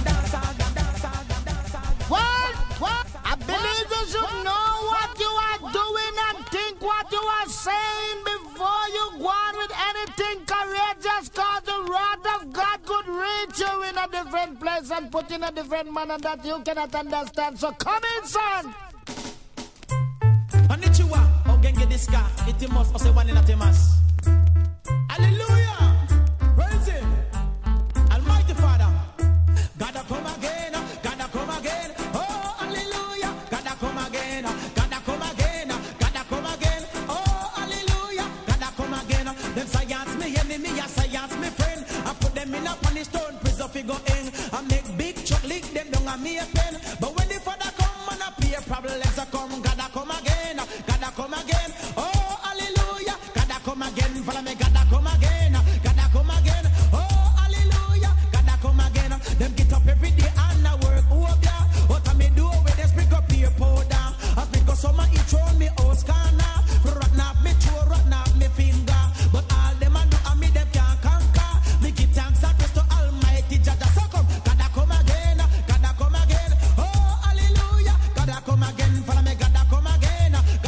Speaker 7: What? What? I believe you should know what you are doing and think what you are saying before you go on with anything courageous, cause the wrath of God could reach you in a different place and put in a different manner that you cannot understand. So come in, son.
Speaker 6: Konnichiwa, ogenge diska, itimos, ose one in atimas. Hallelujah, praise him, Almighty Father. Gotta come again, gotta come again. Oh, hallelujah, gotta come again, gotta come again, gotta come again. Oh, hallelujah, gotta come again. Them science me enemy, a science me friend. I put them in a punish stone, prison figure in. I make big chuck lick them down on me a pen. But when the Father come and appear, problems are come. Gotta come again, gotta come again. Oh, hallelujah, gotta come again. Follow me, gotta come again, gotta come again. Oh, hallelujah, gotta come again. Them get up every day and I work over. What I me do with this pick up here powder. As me go summer each round me house corner. Rotten off me toe, rotten off me finger. But all them I do and me them can't conquer. Me give thanks and praise to Almighty Jah. So come, gotta come again, gotta come again. Oh, hallelujah, gotta come again. Follow me, gotta come again.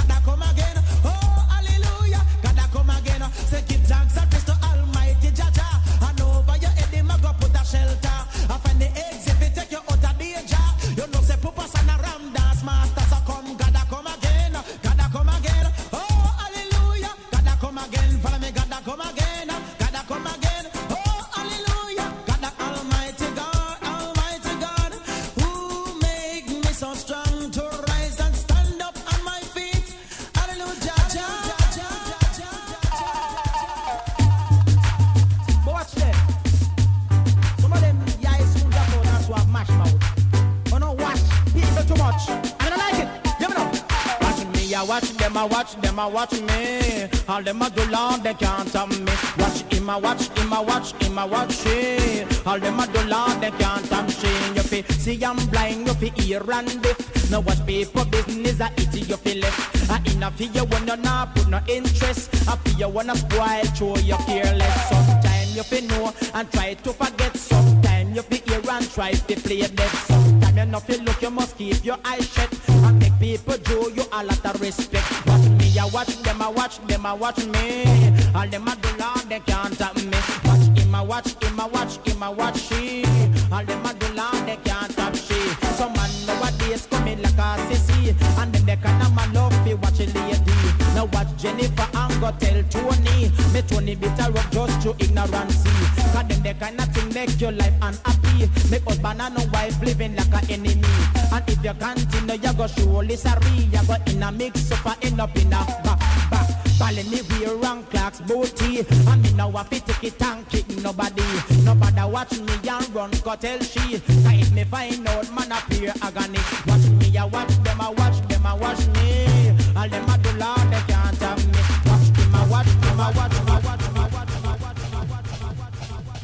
Speaker 6: too much. I don't like it. You know. Watching me, I watch them, I watch them, I watch me. All them a do long, they can't stop me. Watch him, I watch him, I watch him, I watch she. All them a do long, they can't stop me. You feel see I'm blind, you feel ear and deaf. Now watch people business, I eat you feel left. I in a feel you wanna not put no interest. I feel you wanna spoil, show you careless. Sometimes you feel know and try to forget. Sometimes you feel hear and try to play dead. Sometimes you know feel look, you must keep your eyes shut and make people do you a lot of respect. Watch me, I watch them, I watch them, I watch me. All them a do long, they can't stop me. Watch him, I watch him, I watch him, I watch she. All them a do long, they can't stop she. Some man nowadays coming like a sissy, and then they kind of man love me watch a lady. Now watch Jennifer and go tell Tony. Me Tony bitter up just to ignorance. Cause then they kind of thing make your life unhappy. Make husband and no wife living like an enemy. And if you continue, you go surely sorry. You go in a mix up and end up in a back back. Balling me wear rank clocks booty. And me now have to take it and kick nobody. Nobody watch me and run go tell she. Cause if me find out man appear agony. Watch me, I watch them, I watch them, I watch me. All them a do Lord, they can't have me. Watch them, I watch them, I watch them, I watch them, I watch them, I watch them, I watch them, I watch them, I watch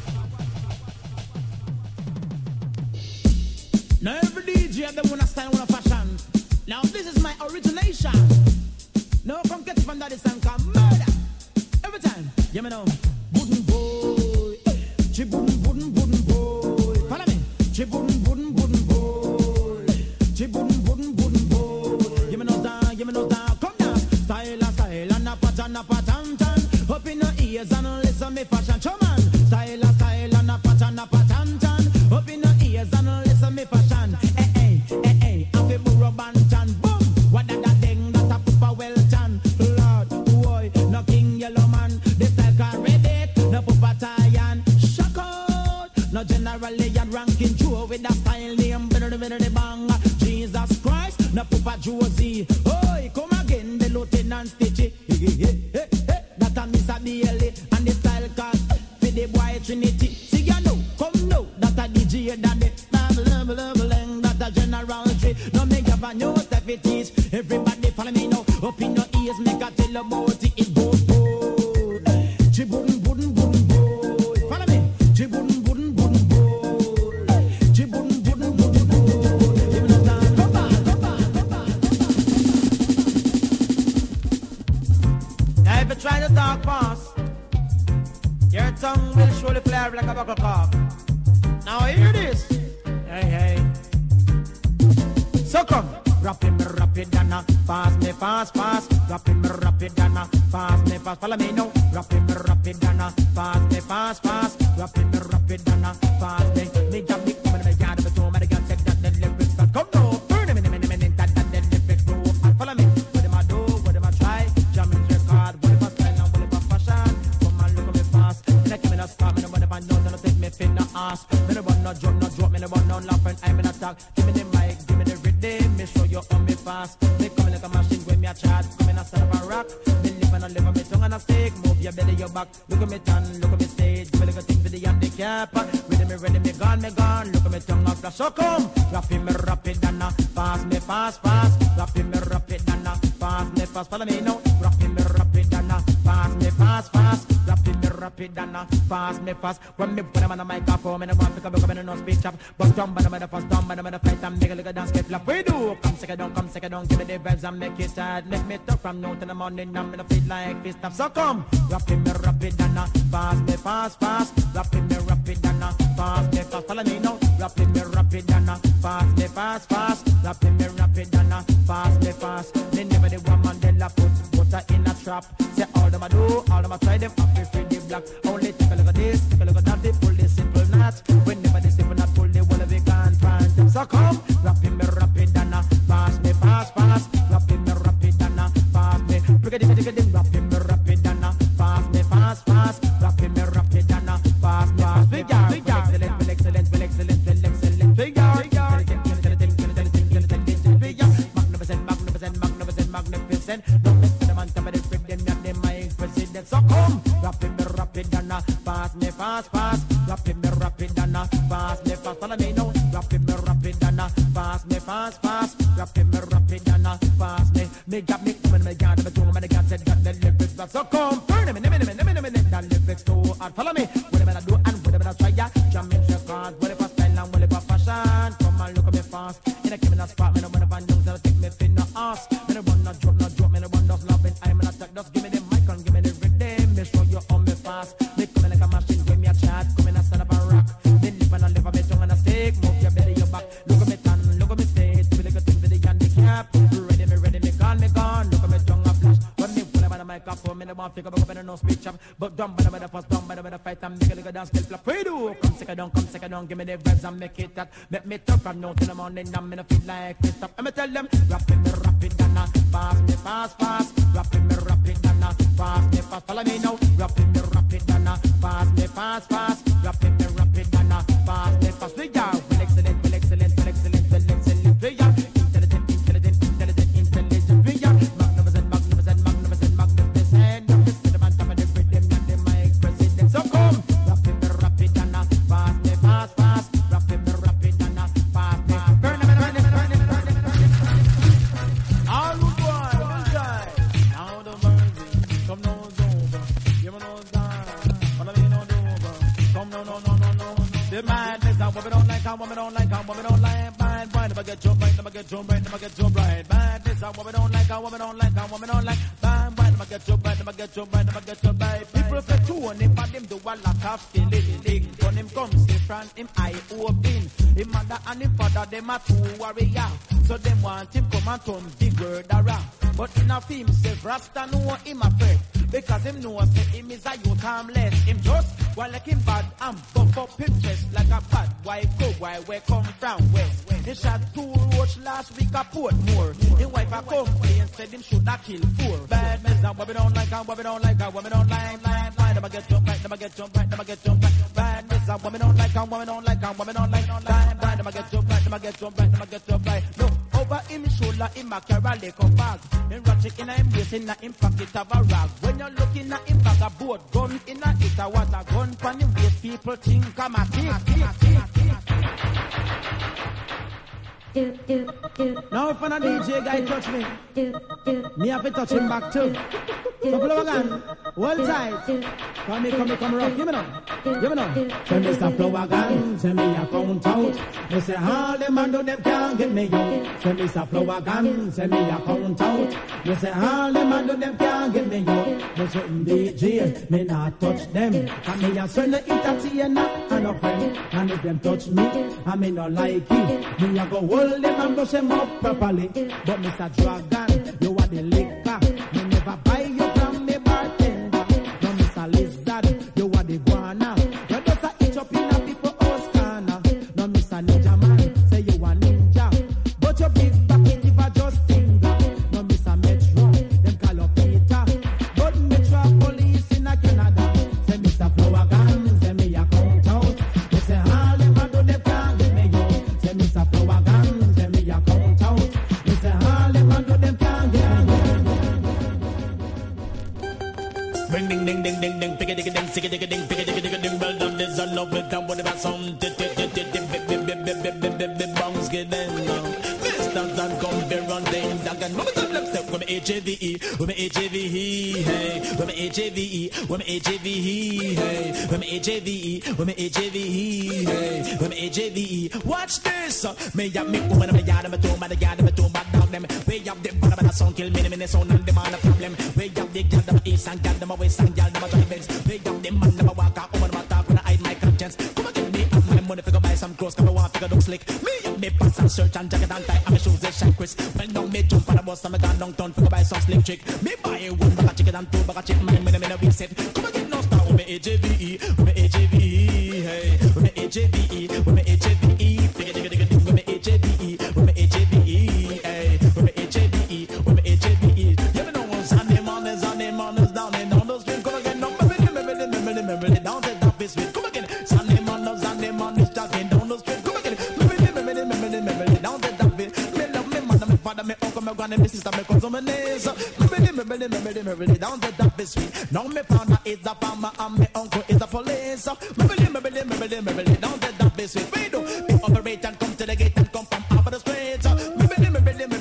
Speaker 6: them. Now every D J have them wanna style, wanna fashion. Now this is my origination. No come get it from that and come murder. Every time, you me know. Wooden boy, chibun wooden wooden boy. Follow me, chibun wooden wooden boy, chibun wooden wooden boy. You me know down, you me know down. Come down, style and style and a pattern, a pattern, tan. Up in your ears and listen me fashion, show man. Style and style and a pattern, a pattern, tan. Up in your ears and listen me fashion. Eh eh eh eh, I feel more bantan. Boom, what that that thing that a pupa well tan. Lord, boy, no king yellow man. This style carried it, no pupa tie. Shock out, no generally and ranking Joe with that style name. Better better the bang. Jesus Christ, no pupa Josie. Oi, come again, the lieutenant Stitchy. That a Miss Bailey and the style cast for the boy Trinity. See ya know, come know that a D J daddy. That a general tree. No make up a new step it is. Everybody follow me now. Up in your ears, make a tell about it. It goes boy. Chibun bun bun boy. Follow me. Chibun bun bun boy. Chibun bun bun boy. Give me time. Come back, come back, come back. Now if you try to talk fast, your tongue will surely flare like a buckle cock. Now hear this. Hey, hey. So come, rapid me rapid and fast me fast fast. Rapid me rapid and fast me fast. Follow me now. Rapid me rapid and fast me fast fast. Rapid me rapid and fast me. Me jump me come in the yard of a tomb and I can't take that the lyrics fast. Come now, burn him in a minute, minute that that the lyrics go. Follow me. What am I do? What am I try? Jamming record. What am I style and what am I fashion? Come and look at me fast. Like me no stop. Me no wanna find out. No take me fin no ass. Me no want no jump, no drop. Me no want no laugh and I'm in attack. Give me the mic, give me the rhythm. Me show you on me fast. Me coming like a machine when me a chat. Coming a stand up a rock. Me live and I live on me tongue and a stick. Move your belly, your back. Look at me tan, look at me stage. Give me like a thing for the handicap. Ready me, ready me, gone, me gone. Look at me tongue and flash. So come, rapid me rapid and fast me fast fast. Rapid me rapid and fast me fast. Follow me now. Rapid me rapid and fast me fast fast. Rapid me rapid and fast me fast. When me put them on the microphone, me no want to come up and no speech up. But dumb, but I'm the first dumb, but I'm the fight and make a little dance get flap. We do. Come second down, come second down. Give me the vibes and make it start. Make me talk from now to the morning. I'm gonna feel like this stuff. So come, rapid me rapid and fast me fast fast. Rapid me rapid and fast me fast. Follow me now. Rapid me rapid and fast me fast fast. Rapid me rapid and fast me fast. Me never the woman they la put butter in a trap. Say all them a do, all them a try them up free the black. Only take a look at this, take a look at that. They pull this simple knot. Whenever they simple knot pull, they will have a gun find them. So come, rapid me rapid and fast me fast fast. Rapid me rapid and fast me. Look at it, look at it, rapid me rapid and fast me fast fast. Rapid me rapid and fast me fast. Figure, figure, excellent, excellent, excellent, excellent. Figure, figure, magnificent, magnificent, magnificent, magnificent. No miss the man, come and bring them at the mic president. So come, rapid me rapid and fast me fast fast. Rapid me rapid and fast me fast. Follow me now. Rapid me rapid and fast me fast fast. rapid me rapid and a fast me. Me got me when me got me doing me got said got the lyrics but so come burn me, me me me me me me that lyrics too hard. Follow me, whatever I do and whatever I try ya. Jam in the cars, whatever style and whatever fashion. Come and look at me fast. In a criminal spot, me no wanna find young, so take me fin no ass. Me no run no drop no drop, me no run just loving. I'm an attack, just give me the mic and give me the rhythm. Me show you how me fast. Me coming like a machine, when me a chat, coming and stand up and rock. Me live and I live, me tongue and a stick. Move your belly, your back. Look at me tan, look at me state. Me like a thing for the handicap. Ready, me ready, me gone, me gone. Look at me tongue a flash. When me pull up on the microphone, me no want figure up and no speech up. But dumb by the way the first, dumb by the way the fight, and make a little dance, still flap. We do. Come second down, come second down, give me the vibes and make it that. Make me tough from now till the morning, and me no feel like it stop. And me tell them, rapid me rapid and a fast me fast fast. Rapid me rapid and a fast me fast. Follow me now. Rapid me rapid and a fast me fast fast. Rapid me rapid and a fast me fast. We are well excellent, well excellent, well excellent, well excellent. We are intelligent, intelligent, intelligent, intelligent. We are magnificent, magnificent, magnificent, magnificent. This is the man coming the rhythm and the mic president. So come, rapid me rapid and a fast me fast fast. Rapid me rapid and a fast me fast. Burn it, burn it, burn it, burn it, burn it. All the boy, one side. Now the virgin, come no over. Give me no time. Follow me no over. Come no, no, no, no, no. The madness, I woman don't like, I woman don't like, I woman don't like. Bad boy, never get jump right, never get jump right, never get jump right. Madness, I woman don't like, I woman don't like, I woman don't like. Bad boy, never get jump right, never get jump right, never get jump right. People say two on him, but him do a lot of stealing. When him come, say front him eye open. Him mother and him father, them are two warrior. So them want him come and turn the word around. But in a film, say Rasta know him afraid. Because him know say him is a youth harmless. Him just while like him bad and buff up him chest like a bad wife go why where come from west. He shot two roach last week a Portmore. His wife a complain said him should have kill four. Bad mess and what we don't like and what we don't like and what we don't like. Line, line, never get jump right, never get jump right, never get jump right. Bad mess and what we don't like and what we don't like and what we don't like. Line, line, never get jump right, never get jump right, never get jump right. No. Over him shoulder, him a carry a liquor bag. Him ratchet in a him waist, in a him pocket of a rag. When you're looking at him bag a boat gun, in a it a water gun. Pan him waist, people think I'm a thief. Now if a D J guy touch me, me have to touch him back too. So flow again, one tight. Come me, come me, come rough. Give me now, give me now. So Mister Flow again, send me a count out. Me say all them man do them can't get me out. So Mister Flow again, send me a count out. Me say all them man do them can't get me out. Me certain D J, me not touch them. And me a certain entertainer and a friend. And if them touch me, I me not like it. Me a go hold them and brush them up properly. But Mister Dragon, you are the liquor. Me never buy you from me bartender. No Mister Lizard, you are the guana. You just a itch up in a people house corner. No Mister Ninja Man, say you a ninja. But your big back it if I just finger. No Mister Metro, them call up Peter. But Metro police in a Canada. Say Mister Flower Gun, say me a count out. They say all them a do them can't get me out. Say Mister Flower Gun, say me a count out. They say all them a do them can't get me out.
Speaker 4: Ring ding ding ding ding ding, pick a ding ding, sick a ding ding, pick a ding ding ding. Well done, this I love with them. What about some? Bombs get in now. Distance and come very run down. Dagan, mama don't let them. With me H A V E, with me H A V E, hey. With me H A V E, with me H A V E, hey. With me H A V E, with me H A V E, hey. With me H A V E. Watch this. Me up me woman, me yard, me tomb, me yard, me tomb, bad dog them. We up them, but the sound kill me, me sound and them on the problem. We up the girl, them east and girl, them west and girl, them a drive Benz. We up them man, them a walk out, woman, them a talk when I hide my conscience. Come again, me up my money, figure buy some clothes, come I want figure look slick. Me up me pants and shirt and jacket and tie, and my shoes they shine crisp. Well now me jump on the bus and me gone downtown, figure buy some slick trick. Me buy one bag of chicken and two bag of chicken, man, me me no we set. Come again, no star with me H A V E, with me H A V E, hey, with me H A V E, with me H A V E, digga digga digga digga, with me H A V E, with me H A V E, hey, with me H A V E, with me H A V E. You know Sunday mornings, Sunday mornings down in on the street. Come again, no, me me me me me me me me down the top street. Come again, Sunday mornings, Sunday mornings talking down the street. Come again, me me me me me me me me me down the top street. Me love me mother, me father, me uncle, me granny, me sister, me cousin, me niece. Me me me me me me me me down the top street. Now me father is a farmer and me uncle is a police. Me me me me me me me me down the top street. We do we operate and come to the gate and come from over the street. Me me me me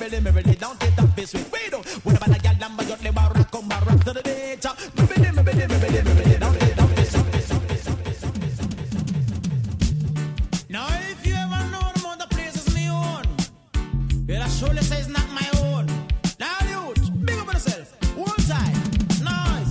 Speaker 6: surely says not my own. Now youth, big up on yourself. One time, nice.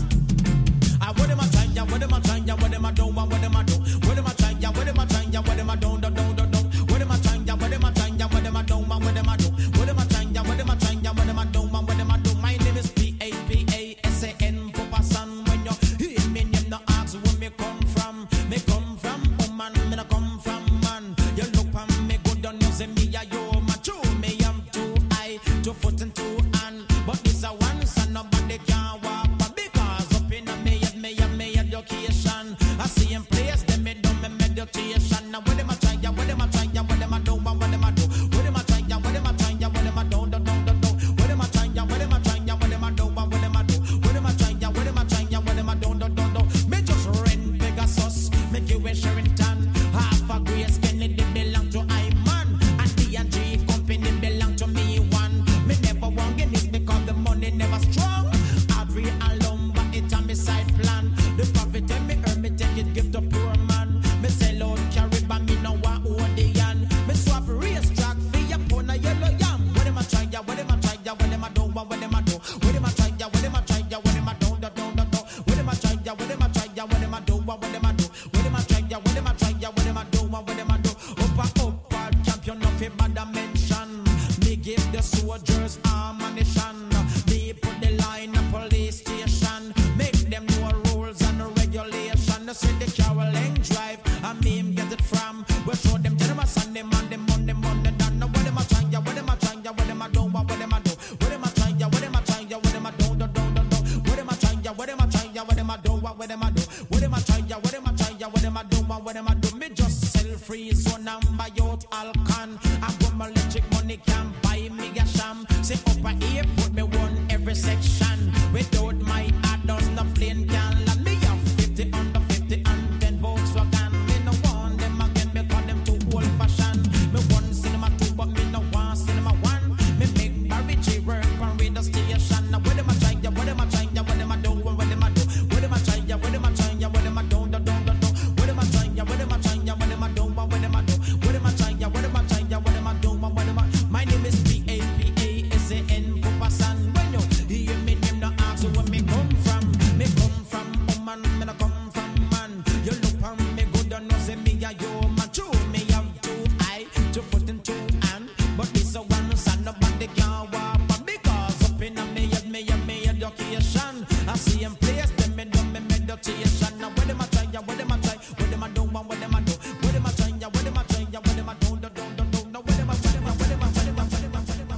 Speaker 6: I what am I trying? Yeah, what am I trying? Yeah, what am I doing? What am I doing? What am I trying? Yeah, what am I trying? Yeah, what am I doing? Don't don't don't don't. What am I trying? Yeah, what am I trying? Yeah, what am I doing? What am I doing? What am I trying? Yeah, what am I trying? Yeah, what am I doing? What am I doing? My name is P A P A S A N, Papa San. When you hear me name, no ask where me come from. Me come from woman, me no come from man. You look on me good, don't you say me a yo man. True, me am two eye, two foot and two hand. But this a one son, nobody can walk. But because up in a me head, me have me education. I see in place, them me do me meditation. Now what am I trying? What am I trying? What am I doing? What am I do? What am I trying? What am I trying? What am I doing? Don't don't don't don't. What am I trying? What am I trying? What am I doing? What am I do? What am I trying? What am I trying? What am I doing? Don't don't don't. Me just rent Pegasus, make you a Sherrington. Half a Grace Kennedy belong to I man, and D and G company belong to me one. Me never want Guinness because the money never strong. Audrey and Lumber, it a me side plan. The profit and me earn, me take it give the poor man. Me sell out Caribbean, me no want Odeon. Me swap race track for your pound a yellow yam. What am I trying? What am I trying? What am I doing? What am I doing? What am I trying? What am I trying? What am I doing? Don't don't don't don't. What am I trying? What am I trying? What am I doing? What am I doing? What am I trying? What am I trying? What am I doing? What am I doing? Up a up a champion of a bad dimension. Me give the soldiers ammunition. Me put the line a police station. Make them know rules and regulation. They say the Caroline Drive and me him get it from. We show them gentlemen Sunday, Monday, Monday, Monday. Done. Now what am I trying? What am I trying? What am I doing? What am I doing? What am I trying? What am I trying? What am I doing? Don't don't don't don't. What am I trying? What am I trying? What am I doing? What am I doing? What am I trying? What am I trying? What am I doing? What am I doing? Me just sell free, so now buy out Alcan. I got my electric money can buy me a sham. Say up a airport, me one every section. Without my add-ons, the plane can land. Me have fifty under fifty and ten Volkswagen. Me no want them again because them too old fashioned. Me one cinema two, but me no want cinema one. Me make Barry J work on radio station. Now what am I trying? What am I trying? What am I doing? What am I doing? What am I trying? What am I trying? What am I doing? Don't don't don't don't. What am I trying? What am I trying? What am I doing? What am I doing? What am I trying? What am I trying? What am I doing? What am I? My name is P A P A S A N, Papa San. When you hear me name, no ask where me come from. Me come from woman, me no come from man. You look on me good, don't know say me a yo man. True, me have two eye, two foot and two hand, but this a one son nobody can walk. But because up in a me head, me have me education. I see him place, them me do me meditation. Now what am I trying? What am I trying? What am I doing? What am I doing? What am I trying? What am I trying? What am I doing? Don't don't don't don't. Now what am I trying? What am I trying? What am I trying? What am I trying? What am I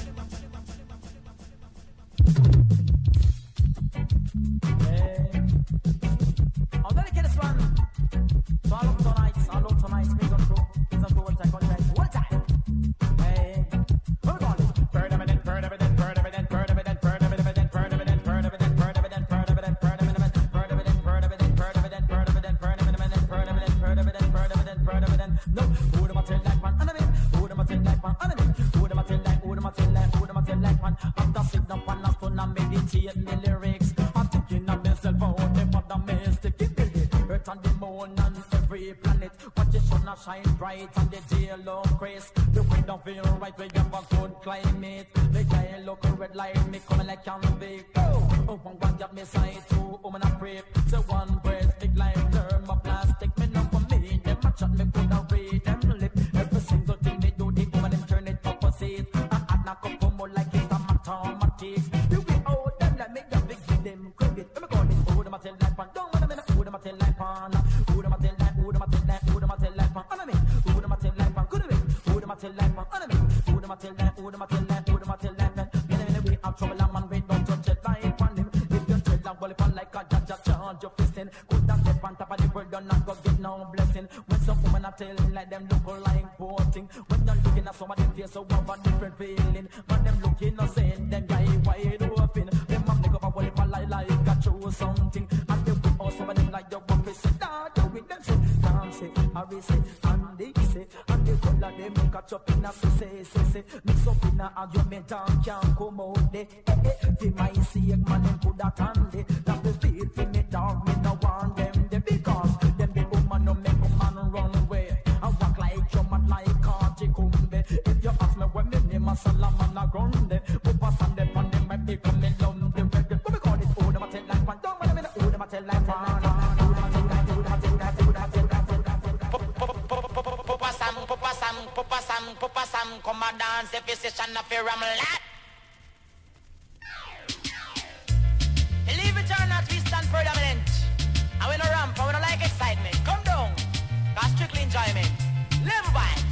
Speaker 6: trying?
Speaker 8: I'll dedicate this one to all of tonight's, all of tonight's music crew. It's a full time contract, one time. Hey, who we call it? Bird evident, bird evident, bird evident, bird evident, bird evident, bird evident, bird evident, bird evident, bird evident, bird evident, bird evident, bird evident, bird evident, bird evident, bird evident, bird evident, bird evident, bird evident, bird evident. No, who them a tell like man, enemy? Who them a tell like man, enemy? Who them a tell like, who them a tell like, who them a tell like man? After sit down on a stone and meditate the lyrics, I'm thinking of myself out there for the mystic. Earth and the moon and every planet. Watch the sun a shine bright and the day look crisp. The wind don't feel right, we have a good climate. The guy look red light, me coming like canvas. Oh, oh, one one got me side two, woman a pray. So one breast, big like thermoplastic. Me know for me, them a chat me coulda read them lip. Every single thing they do, they woman them turn it opposite. And add knock up come more like it's a mathematics. You be out them like me, just give them credit. Let me call it, oh, them a tell like pan. Don't wanna me, who them a tell like pan. Who them a tell like, who them a tell like, who them a tell like pan. Enemy, who them a tell like pan. Could be, who them a tell like pan. Enemy, who them a tell like, who them a tell like, who them a tell like pan. Anyway, we have trouble and man, we don't touch it like pan him. If you tread and well pan like a judge, just charge your fist in. Could that step on top of the world, you're not gonna get no blessing. When some woman a telling like them look like poting. When you're looking at some of them face, so have a different feeling. But them looking or saying them guy wide open. Them man make up a well pan like like a true something. And they put all some of them like your one face. Start doing them say, damn say, Harry say, and they say, and they call of them catch up in a say, say, say. Mix up in a argument and can't come out there. Eh, eh, they might see a man and put that on there. That the feel for me down, me no want them there. Because them the woman no make a man run away. I walk like your man like Carti Kumbe. If you ask me when me name a Solomon a ground. Papa Sunday pon them might be coming down. The red, what we call it? Oh, them a tell like one. Don't wanna oh, them a tell like one.
Speaker 4: Papa Sam, Papa Sam, Papa Sam, Papa Sam, come and dance if it's a session of your ramlat. Leave it or not, we stand predominant. And we no ramp, and we no like excitement. Come down, cause strictly enjoyment. Live by it.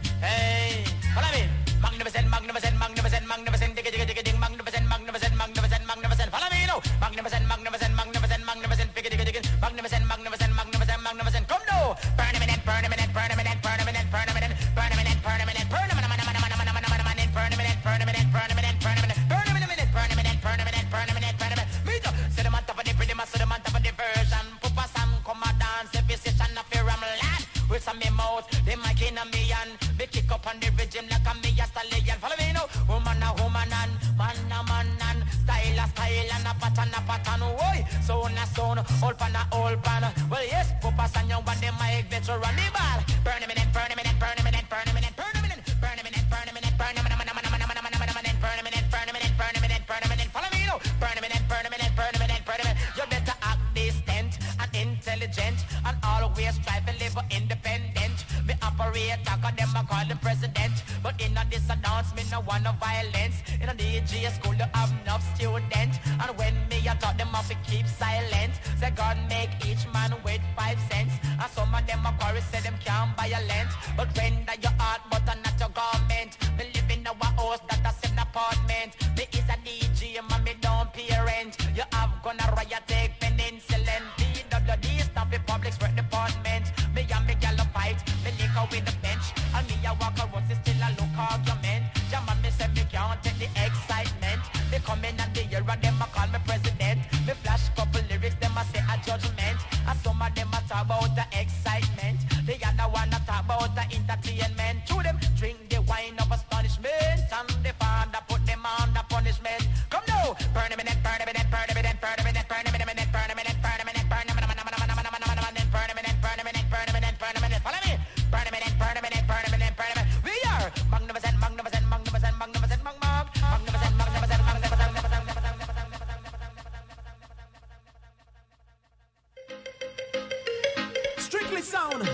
Speaker 4: Hey, follow me. Magnificent, magnificent, magnificent, magnificent, digga digga digga ding, magnificent, magnificent, magnificent, magnificent. Follow me, no. Magnificent, magnificent, magnificent, magnificent, digga digga digga, magnificent, magnificent, magnificent, magnificent. Come down, burn a minute, burn a minute, burn a minute, burn a minute, burn a minute, burn a minute, burn a minute, burn a minute, burn a minute, burn a minute, burn a minute, burn a minute, burn a minute, burn a minute, burn a minute, burn a minute, burn a minute, burn a minute, burn a minute. Me too. Say the man top of the pretty man, say the man top of the version. Papa Sam come and dance, every session of your ramland. With some mouth, they mic in a me and they kick up on the rhythm like a me a stallion. Follow me now, woman a woman and man a man and style a style and a pattern a pattern. Oi, sound a sound, all pan a all pan. Well yes, Papa Sam young but they mic better run the ball. Burn a minute, burn a minute, burn a minute, burn a minute, burn a minute, burn a minute, burn a minute, burn a minute, burn a minute, burn a minute, burn a minute, burn a minute, burn a minute, burn a minute. Follow me now, burn a minute, burn a minute, burn a minute, burn a minute. You better act distant and intelligent and always strive to live independent. Me operate, I got them, I call the president. But in a this announcement, no one of violence. In a D J school, you have enough students. And when me, I taught them how to keep silent. Say God make each man with five cents. And some of them, I chorus, say them can't violent. But render your heart, but not your garment. Me live in our house, that is an apartment. Me is a D J, and me don't pay rent. You have gonna riot, take penicillin. P W D, stop the public work department. Me and me gal a fight, me lick out with the bench. And me a walk around, see still a look argument. Jam and me say me can't take the excitement. They come in and they hear and them a call me president. Me flash couple lyrics, them a say a judgment. And some of them a talk about the excitement. The other one a talk about the entertainment. To them drink the wine of astonishment. And the father put them on the punishment. Come now, burn a minute, burn a minute, burn a minute, burn a minute, burn a minute, burn a minute, burn a minute, burn a minute, burn a minute, burn a minute, burn a minute, burn a minute, burn a minute, burn a minute. Follow me. Burn a minute, burn a minute, burn a minute, burn a minute. We are magnificent, magnificent, magnificent, magnificent, mag mag, magnificent, magnificent, magnificent, magnificent.
Speaker 9: Strictly Sound,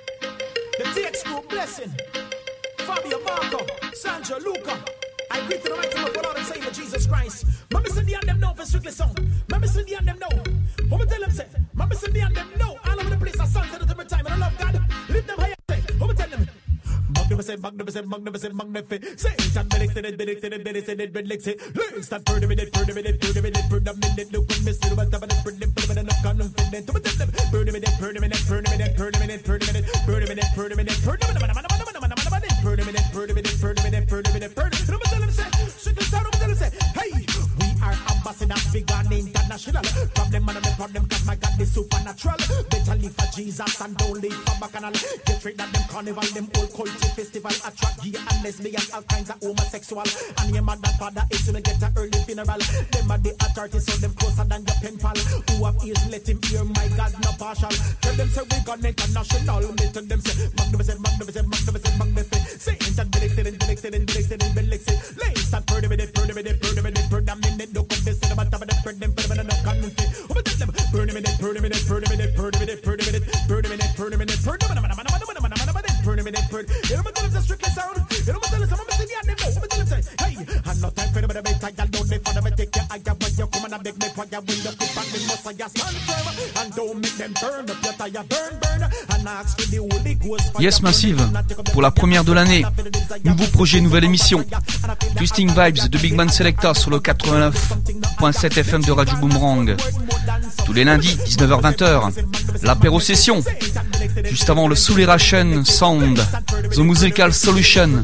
Speaker 9: the T X Group Blessing, Fabio Marco, Sandra Luca. I greet to the mighty Lord, Lord and Savior Jesus Christ. Mama said the and them know for Strictly Sound. Mama said the and them know. What me tell them say? Mama said the and them know. All over the place, I sons at the time, and I love God. Lift them high up, say. What me tell them? Magnificent, magnificent, magnificent, magnificent. Say it and Belix in it, Belix in it, Belix in it, Belix it. Let's start per the minute, per the minute, per the minute, per the minute. Look at me, see what I'm going to put them, put them in enough confident. What me tell them? Per the minute, per the minute, per the minute, per the minute, per the minute, per the minute, per the minute, per the minute, per the minute, per the minute, per the minute, per the minute, per the minute, per the minute. What me tell them say? Strictly Sound, what me tell them say? Hey, we are ambassadors, big and international. Problem man, no problem, cause my God is supernatural. Better live for Jesus and don't live for bacchanal. Get rid of them carnival, them old culture festival. Attract gay and lesbian, all kinds of homosexual. And your mother and father is to get an early funeral. Them are the authorities, so them closer than your pen pal. Who have ears, let him hear, my God, no partial. Tell them say we got international. Me tell them say magnificent, magnificent, magnificent, magnificent. Say it and Belix it, Belix it, Belix it, Belix it. Let's start per the minute, per the minute, per the minute, per the minute. Look up this cinema, top of the per them, per the minute, confident. Who me tell them? Per the minute, per the minute, per the minute, per the minute, per the minute, per the minute, per the minute, per the minute, per the minute, per the minute, per the minute. You know what I'm saying? Strictly Sound. You know what I'm saying? I'm saying the end. What I'm saying? Hey, I'm not time for the better. I don't live for the better. I got when you come and I beg me for you when you keep on the muscle. You stand firm and don't make them burn up your tire, burn, burn. And ask for the Holy Ghost.
Speaker 5: Yes Massive, pour la première de l'année, nouveau projet, nouvelle émission. Twisting Vibes de Big Man Selecta sur le quatre-vingt-neuf point sept F M de Radio Boomerang. Tous les lundis, dix-neuf heures vingt heures, l'apéro session. Juste avant le Soulation Sound, The Musical Solution.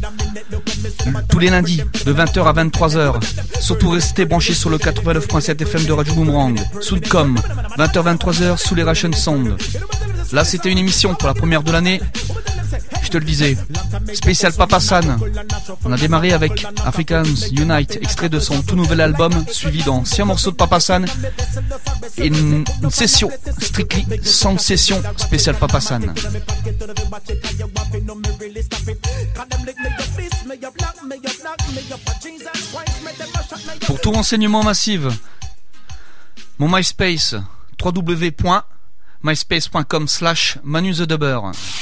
Speaker 5: Tous les lundis, de vingt heures à vingt-trois heures. Surtout restez branchés sur le quatre-vingt-neuf point sept F M de Radio Boomerang. Soundcom, vingt heures vingt-trois heures, Soulation Sound. Là, c'était une émission pour la première de l'année. Je te le disais, spécial Papa San. On a démarré avec Africans Unite, extrait de son tout nouvel album, suivi d'anciens morceaux de Papa San et une, une session, strictly sans session, spécial Papa San. Pour tout renseignement massif, mon MySpace, w w w point myspace point com slash Manu the Dubber.